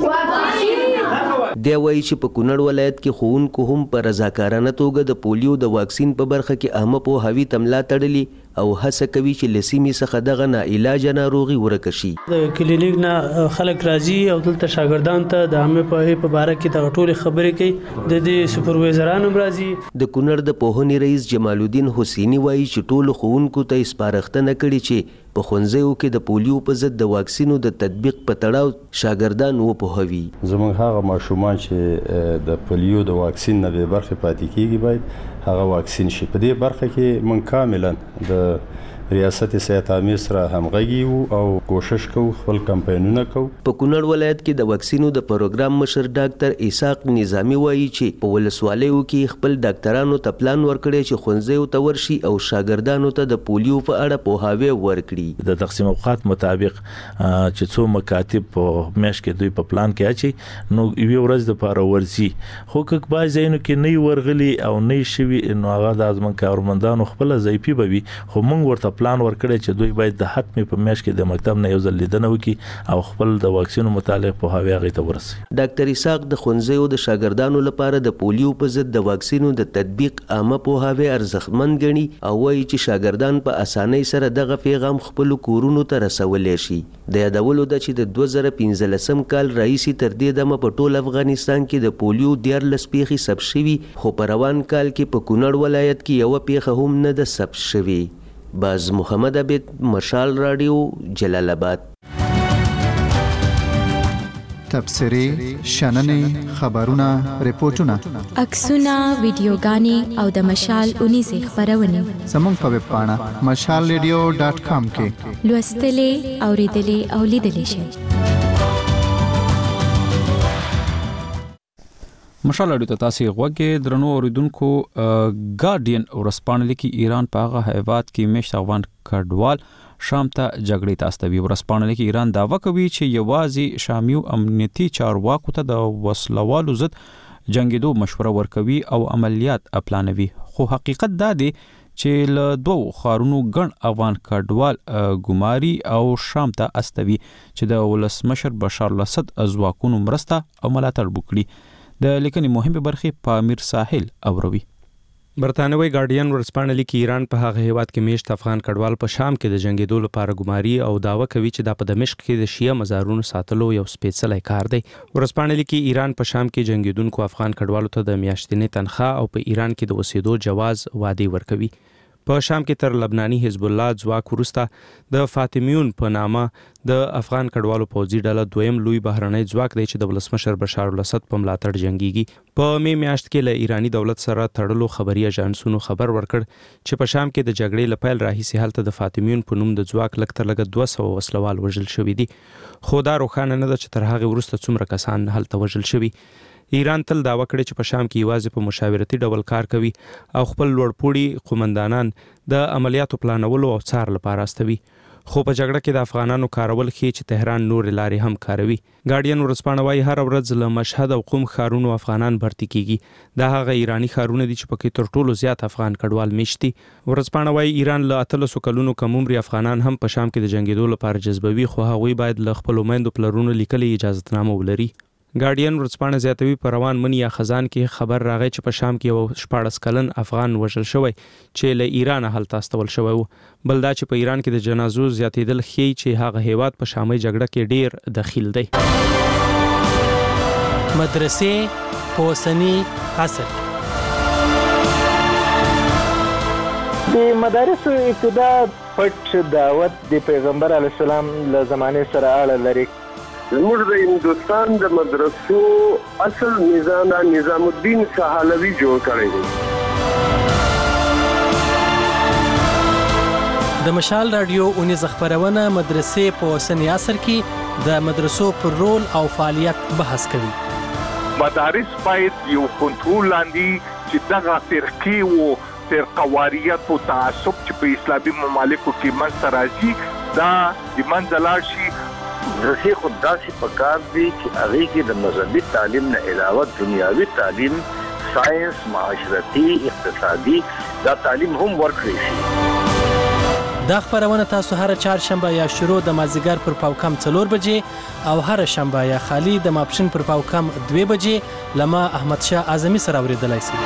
دی وایي چې په کونړ ولایت کې ښوونکو هم په رضاکارانه توګه د پولیو د واکسین په برخه کې عامه پوهاوی تملا تړلي او هڅه کوي چې لسیمې څخه دغه ناعلاج ناروغي ورکه شي. د کلینیک نه خلک راځي او دلته شاګردان ته د عامه پوهاوی په اړه کې د ټولې خبرې کوي. د دې سپروایزرانو راځي. د کونړ د پوهنې رئیس جمال الدین حسینی وایي چې ټول ښوونکو ته سپارښتنه کړې چې په ښوونځیو کې د پولیو په ضد د واکسینو د تطبیق په تړاو شاګردان وپوهوي. زموږ هغه ماشومان چې د پولیو د واکسین نه به برخه پاتې کیږي باید هغه واکسین شي. په دې برخه کې من کاملا د ریاست صحت عامه سره همغږي او کوشش کوو خپل کمپاینونه کوو. په کونړ ولایت کې د واکسینو د پروګرام مشر ډاکټر اسحاق نظامی وایي چې په ولسوالیو کې خپل ډاکټرانو ته پلان ورکړي چې ښوونځیو ته ورشي او شاګردانو ته د پولیو په اړه پوهاوی ورکړي. د تقسیم اوقات مطابق چې څو مکاتب په میاشت کې دوی په پلان کې اچي نو یو ورځ د پاره ورزي خو که بعض ځایونو کې نه ورغلي او نه شوي نو هغه د ازمن کارمندانو خپل ځایپی بوي خو موږ ورته پلان ورکړی چې دوی باید د حتمي په میاشت کې د مکتب نه یو ځل لیدنه وکړي او خپل د واکسینو متعلق پوهاوی هغې ته ورسوي. ډاکټر اسحاق د ښوونځیو د شاګردانو لپاره د پولیو په ضد د واکسینو د تطبیق عامه پوهاوی ارزښتمن ګڼي او وایي چې شاګردان په اسانۍ سره دغه پیغام خپلو کورونو ته رسولی شي. د یادولو ده چې د 2015 کال راهیسې تر دې دمه په ټول افغانستان کې د پولیو 14 پیښې ثبت شوي خو په روان کال کې په کونړ ولایت کې یوه پیښه هم نه ده ثبت شوې. باز محمد عابد مشال رادیو جلال آباد. تبصرې شننې خبرونه ریپورتونه عکسونه ویډیوګانې او د مشال 19 خبرونه زموږ په ویب پاڼه mashalradio.com کې لوستلې اوریدلې او لیدلې شئ. مشال رادیو ته تاسو غوږی درنو اوریدونکو ګارډین ورسپانه لیکي ایران په هغه هیواد کې میشت افغان کډوال شام ته جګړې ته استوي. ورسپانه لیکي ایران دعوا کوي چې یوازې شامیو امنیتي چارواکو ته د وسلوالو ضد جنگیدو مشوره ورکوي او عملیات پلانوي. خو حقیقت دا دی چې له دوو خارونو ګڼ افغان کډوال ګماري او شام ته استوي چې د ولسمشر بشار الاسد ځواکونو مرسته او ملاتړ وکړي. د لیکنې مهمه برخې په امیر ساحل اوروي. برتانوي ګارډین ورسپانه لیکي ایران په هغه هیواد کې میشت افغان کډوال په شام کې د جنگیدو لپاره ګماري او داوا کوي چې دا په دمشق کې د شیعه مزارونو ساتلو یو سپیڅلی کار دی. ورسپانه لیکي ایران په شام کې جنگیدونکو افغان کډوالو ته د میاشتنۍ تنخواه او په ایران کې د اوسېدو جواز وعده ورکوي. په شام کې تر لبناني حزب الله ځواک وروسته د فاطمیون په نامه د افغان کډوالو پوځي ډله دویم لوی بهرنی ځواک دی چې د ولسمشر بشار الاسد په ملاتړ جنگيږي. په می میاشت کې له ایرانی دولت سره تړلو خبري اژانسونو خبر ورکړ چې په شام کې د جګړې لپاره راهیسي حالت د فاطمیون په نوم د ځواک لکه 200 وسلوال وژل شوی دي. خو دا روښانه نه ده چې تر هغه وروسته څومره کسان هلته وژل شوی. ایران تل داوا کړی چې په شام کې یوازې په مشاورتي ډول کار کوي او خپل لوړپوړي قومندانان د عملیاتو پلانولو او څار لپاره استوي. خو په جګړه کې د افغانانو کارول ښیي چې تهران نور لارې هم کاروي. ګارډین ورسپانه وايي هر ورځ له مشهد او قم ښارونو افغانان بھرتي کیږي. دا هغه ایرانی ښارونه دي چې پکې تر ټولو زیات افغان کډوال میشتي. ورسپانه وايي ایران له 300 کلونو کم عمر افغانان هم په شام کې د جنگیدو لپاره جذبوي، خو هغوی باید له خپل میندو پلرونو لیکلي اجازهتنامه ولري. ګارډین ورسپانه زیاتوي په روان منی یا خزان کې خبر راغی چې په شام کې یو 14 کلن افغان وژل شوی چې له ایران هلته استول شوی وو. بل دا چې په ایران کې د جنازو زیاتېدل ښیي چې هغه هیواد په شامي جګړه کې ډیر دخیل دی. مدرسې په اوسني عصر د مدارسو ابتدا پټ دعوت د پیغمبر علی السلام له زمانه سره اړه لري. زموږ د هندوستان د مدرسو اصل نظام الدین سهالوی جوړ کړی دی. د مشال رادیو اونیز خبرونه مدرسې په اوسني عصر کې د مدرسو پر رول او فعالیت بحث کوي. مدارس باید یو کنټرول لاندې چې دغه فرقې او فرقواریت او تعصب چې په اسلامي ممالکو کې منځته راځي دا د منځه لاړ شي. مدرسې خود داسې پکار دي چې هغې کې د مذهبي تعلیم نه علاوه دنیاوي تعلیم، ساینس، معاشرتي، اقتصادي دا تعلیم هم ورکړی شي. دا خبرونه تاسو هر چهارشنبه یا شروع د مازیګر پر پاوکم 4 بجې او هر شنبه یا خالی د ماپښین پر پاوکم 2 بجې لما احمد شاه اعظمي سره اوریدلای شئ.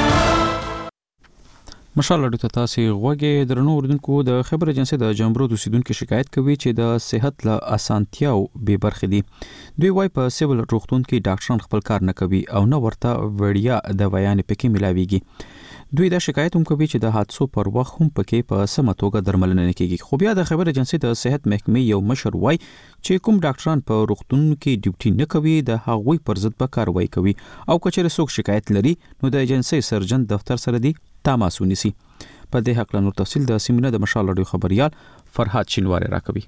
مشال اډو ته تاسو غوږی درنو اوردونکو د خبر ایجنسی د جمبرو د اوسیدونکو شکایت کوي چې د صحت له اسانتیاو به برخې دي. دوی وايي په سیول روغتون کې ډاکټران خپل کار نه کوي او نه ورته وړیا دوايان پکې ملاويږي. دوی دا شکایت هم کوي چې د حادثو پر وخت هم پکې په سمه توګه درملنه نه کیږي. خو بیا د خبر ایجنسی د صحت محکمې یو مشر وايي چې کوم ډاکټران په روغتون کې ډیوټي نه کوي د هغوی پر ضد به کاروایی کوي او کچېره څوک شکایت لري نو د ایجنسی سرجن دفتر سره دی تماس ونیسي. په دې حق له نور تفصیل د سیمینار د مشال اډو خبريال فرحات شینواری راکوي.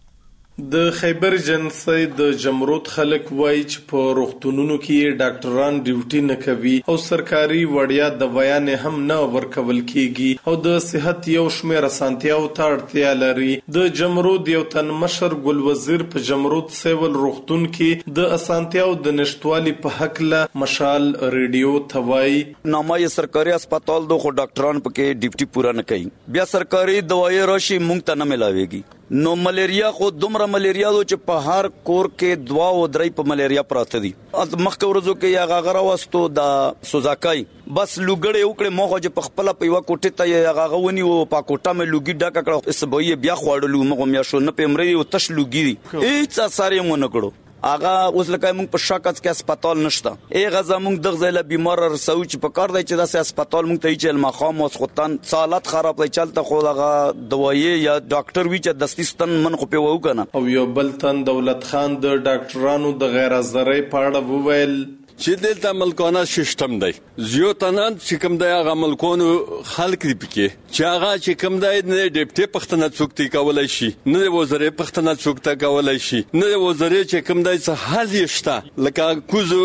د خیبر ایجنسی د جمرود خلک وایي چې په روغتونونو کې ډاکټران ډیوټي نه کوي او سرکاري وړیا دوايان هم نه ورکول کیږي او د صحت یو شمېر اسانتیاو ته اړتیا لري. د جمرود یو تن مشر ګل وزیر په جمرود سیول روغتون کې د اسانتیاو د نشټوالي په حق له مشال ریډیو ته وایي نامه یې سرکاري هسپتال دو خو ډاکټران پکې ډیوټي پورا نه کوي. بیا سرکاري دوايي راشي مونږ ته نه ملاويږي. نو ملیریا خو دومره ملیریا دو چې په هر کور کې 2 او 3 په ملیریا پراته دي. مخکې ورځو کې یا غاغره واستو د سوزاکای بس لوګړې وکړې مخه چې په خپل په یو کوټه ته یا غاغونی او په کوټه مې لوګي ډاکا کړو اسبوي بیا خوړلو مغه میا شو نه پمري او تش لوګي هیڅ ساري مونږ نه کړو. اغه اوس لکه موږ په شاکت کې هسپتال نشته. غزا موږ د غزله بیمار رسو چې په کار دی چې داسې هسپتال موږ ته چې المخام او خوتن حالت خراب دی چلته خو دغه دوايي یا ډاکټر وی چې دستستان من خو په وو کنه. او یو بل تن دولت خان د ډاکټرانو د غیر حاضرۍ په اړه وویل چې دلته ملکانه سیستم دی زیاتنان چې کوم دی هغه ملکونو خلک دی پکې چې هغه چې کوم دی نه ډیپټي پښتنه څوکتي کولای شي نه وزیر پښتنه څوکته کولای شي نه وزیر چې کوم دی څه حل یشته لکه کوزو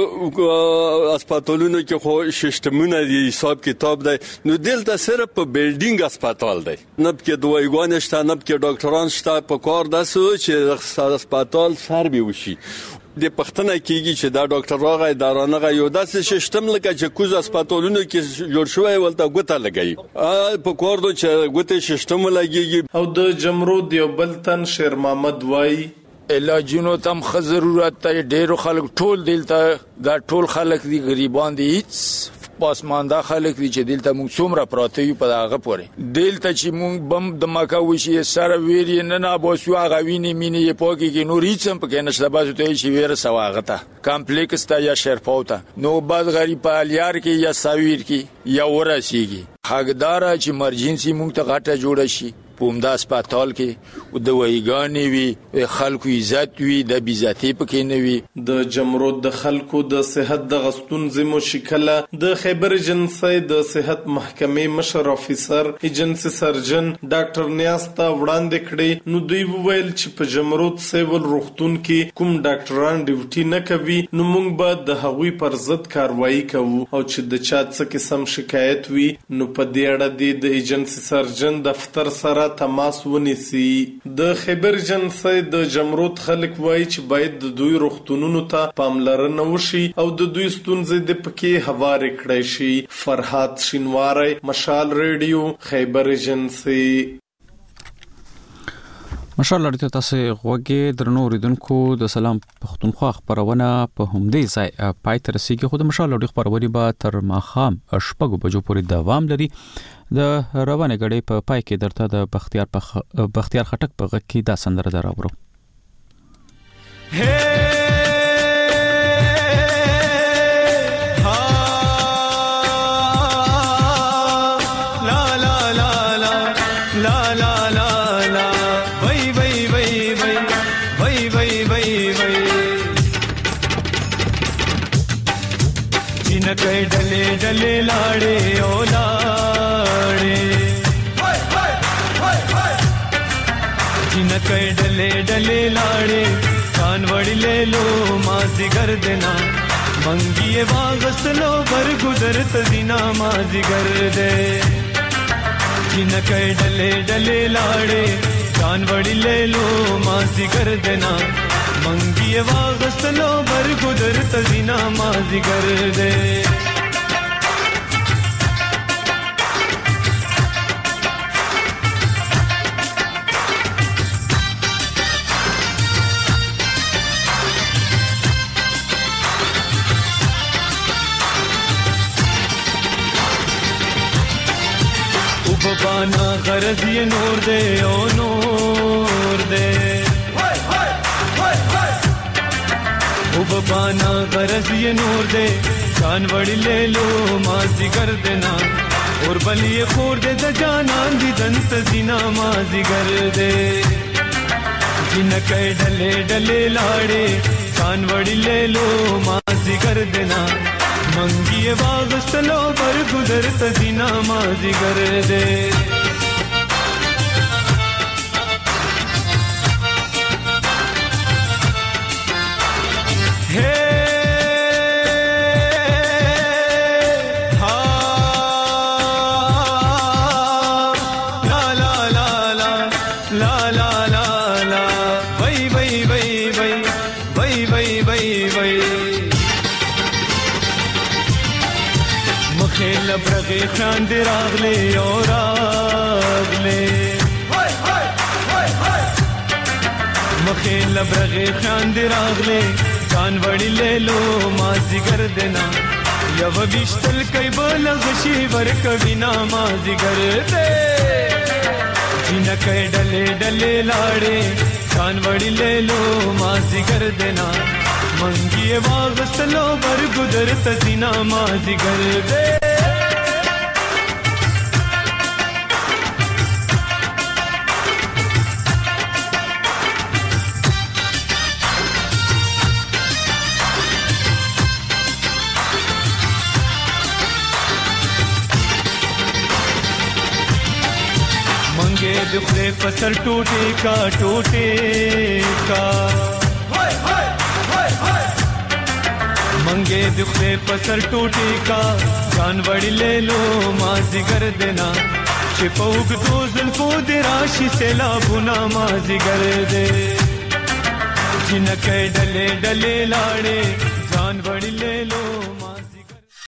هسپتالونو کې خو سیستمونه دی حساب کتاب دی نو دلته صرف په بیلډینګ هسپتال دی نه پکې دوایګان شته نه پکې ډاکټران شته په کار داسو چې هسپتال سر به وشي د پښتنه کیږي چې دا ډاکټر راغی دا رانغه یو داسې سیستم لکه چې کوز هسپتالونو کې جوړ شوی ولته ګوته لګي په کوردو چې ګوته سیستم لګي. او د جمرود یو بل تن شیر محمد وای علاجونو تم خ ضرورت ته ډیرو خلک ټول دلته دا ټول خلک دي غریبان دي هیڅ پاسمانده خلک دي چې دلته موږ څومره پراته یو په هغه پورې دلته چې موږ بم د ماکا وشي سره ویری نه نه بوسو هغه ویني مینې پوکي کې نور هیڅ هم پکې نشته باسو ته شي ویره سواغته کمپلیکس تا یا شرپوتا نو بعد غریب په الیار کې یا ساویر کې یا ورسیږي حقدار چې ایمرجنسي موږ ته غاټه جوړ شي پومدا هسپتال کې او د وایګانې وی خلکو عزت وی د بیزتی پکې نه وی. د جمرود د خلکو د صحت د غستون زمو شکله د خیبر ایجنسی د صحت محکمې مشر افیسر ایجنسی سرجن ډاکټر نیاز ته وړاندې کړي نو دوی وویل چې په جمرود سیول روغتون کې کوم ډاکټران ډیوټي نه کوي نو موږ به د هغوی پر ضد کاروایی کوو او چې د چا څه قسم شکایت وي نو په دې اړه د ایجنسی سرجن دفتر سره تماس ونیسي. د خیبر ایجنسی د جمرود خلک وایي چې باید د دوی روغتونونو ته پاملرنه وشي او د دوی ستونزې د پکې هوارې کړای شي. فرحات شینواری، مشال ریډیو، خیبر ایجنسی. ماشاءالله تاسو غوږی درنو اوریدونکو د سلام پښتونخوا خبرونه په همدې ځای پای ته رسیدي خو د ماشاءالله خبرونه به تر ماښام شپږ بجو پورې دوام لري. د روانه غړې په پای کې درته د بختیار خټک په غږ کې دا سندره دراوړو. कई डले डले लाड़े ओ लाड़े जिन कई डले डले लाड़े कानवड़ी ले लो माजी कर देना मंगिए वागस लो बर गुजरत दिना माजी कर दे जिन कई डले डले लाड़े कानवड़ी ले लो माजी कर देना मंगिए वागस लो बर गुजरत दिना माजी कर दे. बाना गरज ये नूर दे ओ नूर दे बाना गरज ये नूर दे कानवड़ी ले लो माजी कर देना और बलिए खोर दे द जाना दी दंत जीना माजी कर दे जिन कई डले डले लाड़े कानवड़ी ले लो माजी कर देना मंगिए वागस लो पर गुजरत दिना माजी कर दे. हे ला ला ला ला ला ला ला ला वई वई वई वई वई वई वई वई खेल ब्रगे खांद रागले और रागले मखेल ब्रगे खांद रागले कानवड़ी ले लो माजी कर देना यव बिश्तल कई बोल गशी वर कभी ना माजी कर दे जिन कई डले डले लाड़े कानवड़ी ले लो माजी कर देना मंगिए वागस लो बर गुजरत दिना माजी कर दे. मंगे दुखले पसर टूटे का मंगे दुखले पसर टूटे का जानवड़ी ले लो माजी कर देना छिपौग दो जुल्फों दे राशि से लाभुना माजी कर दे जिनके डले डले लाड़े जान बड़ी ले लो